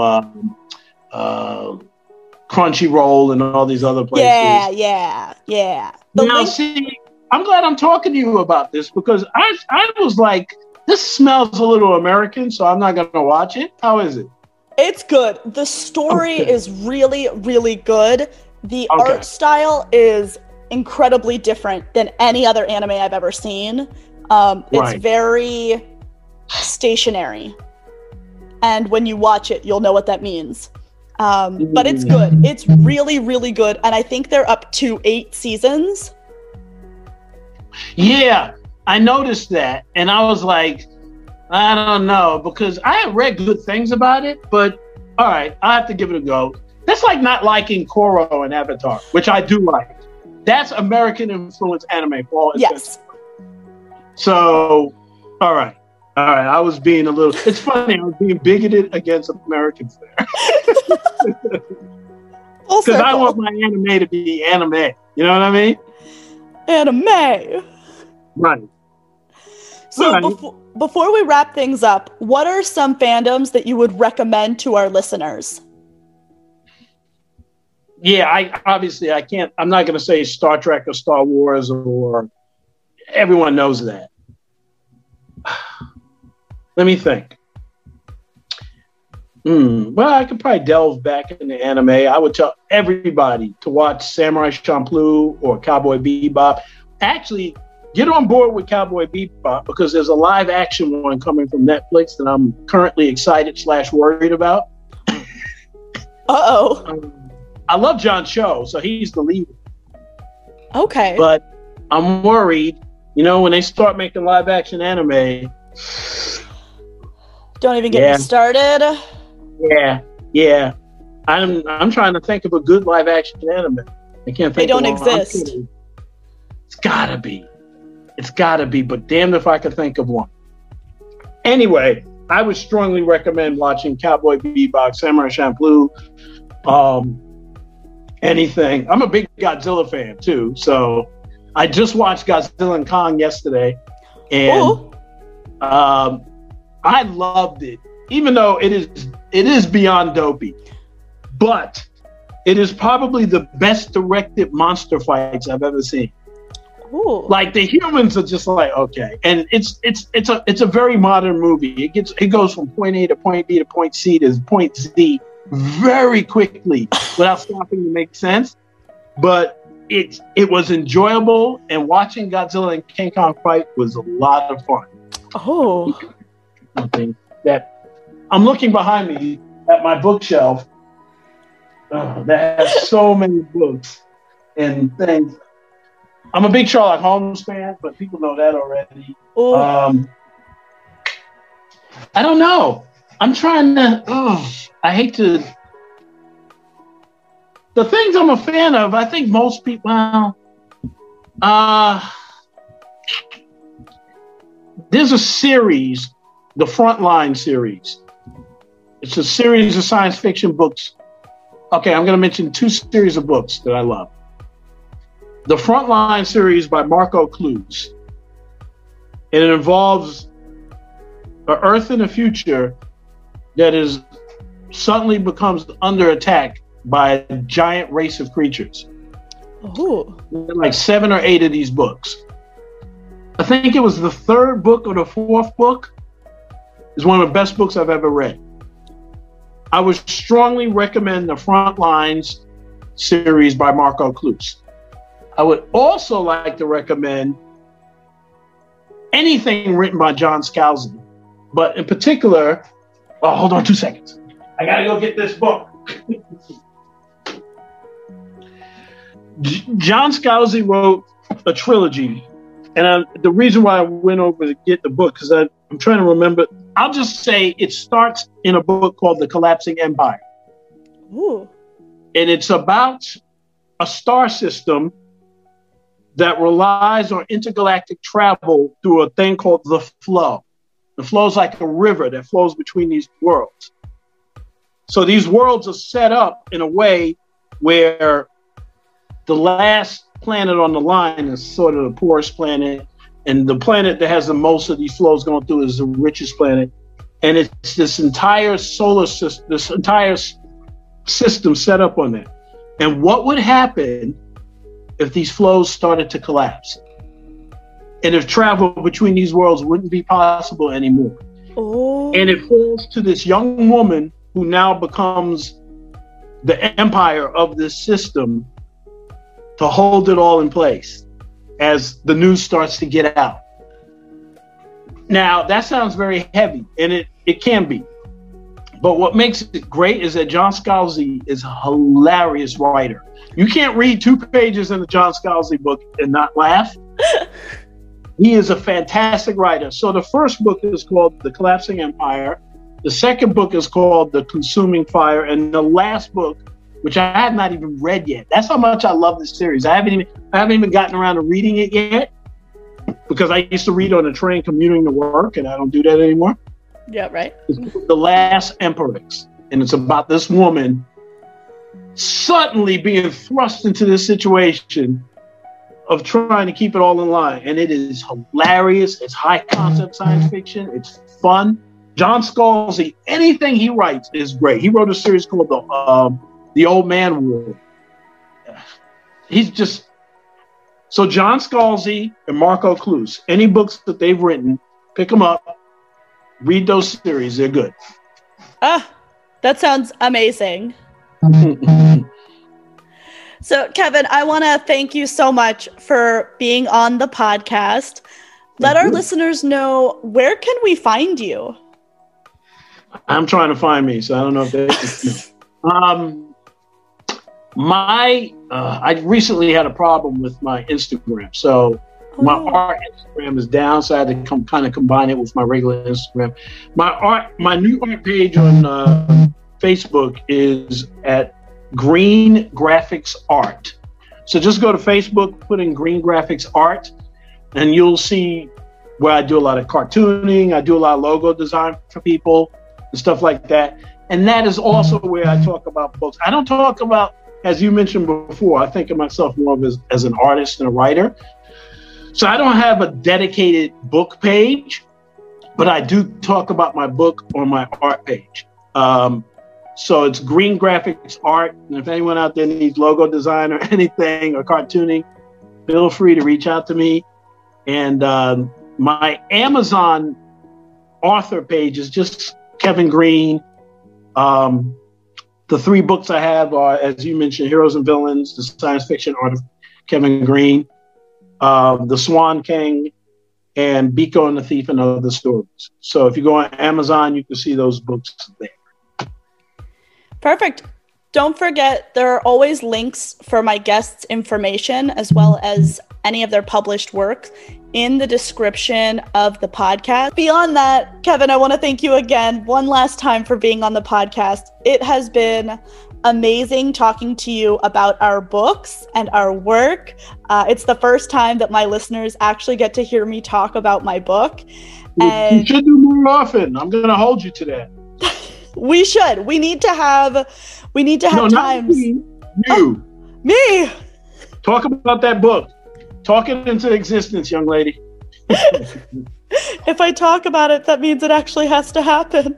S8: Crunchyroll and all these other places.
S7: Yeah.
S8: See, I'm glad I'm talking to you about this because I was like, this smells a little American, so I'm not going to watch it. How is it?
S7: It's good. The story is really, really good. The art style is incredibly different than any other anime I've ever seen. It's very stationary. And when you watch it, you'll know what that means. But it's good. It's really, really good. And I think they're up to 8 seasons.
S8: Yeah, I noticed that. And I was like, I don't know, because I had read good things about it, but all right, I have to give it a go. That's like not liking Korra and Avatar, which I do like. That's American influence anime for all its
S7: Yes.
S8: So, all right. I was being it's funny, I was being bigoted against Americans there. Because I want my anime to be anime. You know what I mean?
S7: Anime.
S8: Right.
S7: So before we wrap things up, what are some fandoms that you would recommend to our listeners?
S8: Yeah, I'm not going to say Star Trek or Star Wars or everyone knows that. Let me think. Well, I could probably delve back into anime. I would tell everybody to watch Samurai Champloo or Cowboy Bebop. Actually, get on board with Cowboy Bebop because there's a live action one coming from Netflix that I'm currently excited / worried about. I love John Cho, so he's the lead.
S7: Okay.
S8: But I'm worried, when they start making live action anime.
S7: Don't even get me started.
S8: Yeah. I'm trying to think of a good live action anime. I can't think.
S7: They don't
S8: of one.
S7: exist.
S8: It's gotta be. But damned if I could think of one. Anyway, I would strongly recommend watching Cowboy Bebop, Samurai Champloo, anything. I'm a big Godzilla fan too, so I just watched Godzilla and Kong yesterday, and I loved it. Even though it is beyond dopey, but it is probably the best directed monster fights I've ever seen.
S7: Ooh.
S8: Like the humans are just like, okay, and it's a very modern movie. It goes from point A to point B to point C to point Z very quickly without stopping to make sense. But it was enjoyable, and watching Godzilla and King Kong fight was a lot of fun.
S7: Oh,
S8: Something that I'm looking behind me at my bookshelf that has so many books and things. I'm a big Sherlock Holmes fan, but people know that already. I don't know. I'm trying to. I hate to. The things I'm a fan of, I think most people. There's a series, the Frontline series. It's a series of science fiction books. Okay, I'm going to mention two series of books that I love. The Frontline series by Marco Clues. And it involves an Earth in the future that is suddenly becomes under attack by a giant race of creatures.
S7: Ooh.
S8: Like 7 or 8 of these books. I think it was the 3rd book or the 4th book is one of the best books I've ever read. I would strongly recommend the Frontlines series by Marco Clues. I would also like to recommend anything written by John Scalzi, but in particular, hold on 2 seconds. I gotta go get this book. John Scalzi wrote a trilogy, and the reason why I went over to get the book, because I'm trying to remember, I'll just say it starts in a book called The Collapsing Empire.
S7: Ooh. And
S8: it's about a star system that relies on intergalactic travel through a thing called the flow. The flow is like a river that flows between these worlds. So these worlds are set up in a way where the last planet on the line is sort of the poorest planet, and the planet that has the most of these flows going through is the richest planet. And it's this entire solar system, this entire system set up on that. And what would happen if these flows started to collapse? And if travel between these worlds wouldn't be possible anymore.
S7: Oh.
S8: And it falls to this young woman who now becomes the empire of this system to hold it all in place as the news starts to get out. Now, that sounds very heavy, and it can be. But what makes it great is that John Scalzi is a hilarious writer. You can't read 2 pages in the John Scalzi book and not laugh. He is a fantastic writer. So the first book is called The Collapsing Empire. The second book is called The Consuming Fire. And the last book, which I have not even read yet. That's how much I love this series. I haven't even gotten around to reading it yet, because I used to read on the train commuting to work, and I don't do that anymore.
S7: Yeah, right.
S8: It's The Last Empress, and it's about this woman suddenly being thrust into this situation of trying to keep it all in line. And it is hilarious. It's high concept science fiction. It's fun. John Scalzi, anything he writes is great. He wrote a series called The Old Man War. He's just... So John Scalzi and Marco Clues, any books that they've written, pick them up, read those series. They're good.
S7: That sounds amazing. So, Kevin, I want to thank you so much for being on the podcast. Let our listeners know, where can we find you?
S8: I'm trying to find me, so I don't know if they I recently had a problem with my Instagram, so My art Instagram is down, so I had to kind of combine it with my regular Instagram. My new art page on Facebook is at Green Graphics Art. So just go to Facebook, put in Green Graphics Art, and you'll see where I do a lot of cartooning. I do a lot of logo design for people and stuff like that. And that is also where I talk about books. I don't talk about, as you mentioned before, I think of myself more as an artist and a writer. So I don't have a dedicated book page, but I do talk about my book on my art page. So it's Green Graphics Art. And if anyone out there needs logo design or anything or cartooning, feel free to reach out to me. And my Amazon author page is just Kevin Green. The 3 books I have are, as you mentioned, Heroes and Villains, the science fiction art of Kevin Green, The Swan King, and Biko and the Thief and Other Stories. So if you go on Amazon, you can see those books there.
S7: Perfect. Don't forget, there are always links for my guests' information as well as any of their published work in the description of the podcast. Beyond that, Kevin, I want to thank you again one last time for being on the podcast. It has been amazing talking to you about our books and our work. It's the first time that my listeners actually get to hear me talk about my book. And
S8: you should do more often. I'm going to hold you to that.
S7: We should. We need to have times.
S8: Not me. You.
S7: Oh, me.
S8: Talk about that book. Talk it into existence, young lady.
S7: If I talk about it, that means it actually has to happen.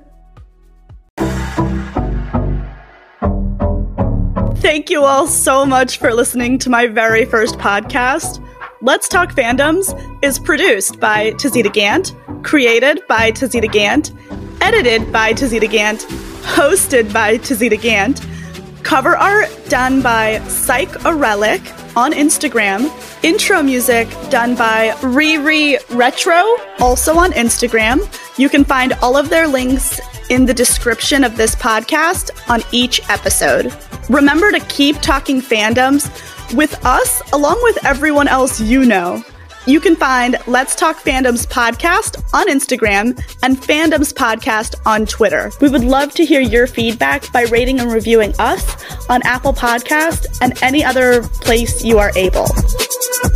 S7: Thank you all so much for listening to my very first podcast. Let's Talk Fandoms is produced by Tazita Gant, created by Tazita Gant, edited by Tazita Gant, hosted by Tazita Gant, cover art done by Psych a Relic on Instagram, intro music done by Riri Retro, also on Instagram. You can find all of their links in the description of this podcast on each episode. Remember to keep talking fandoms with us along with everyone else you know. You can find Let's Talk Fandoms Podcast on Instagram and Fandoms Podcast on Twitter. We would love to hear your feedback by rating and reviewing us on Apple Podcasts and any other place you are able.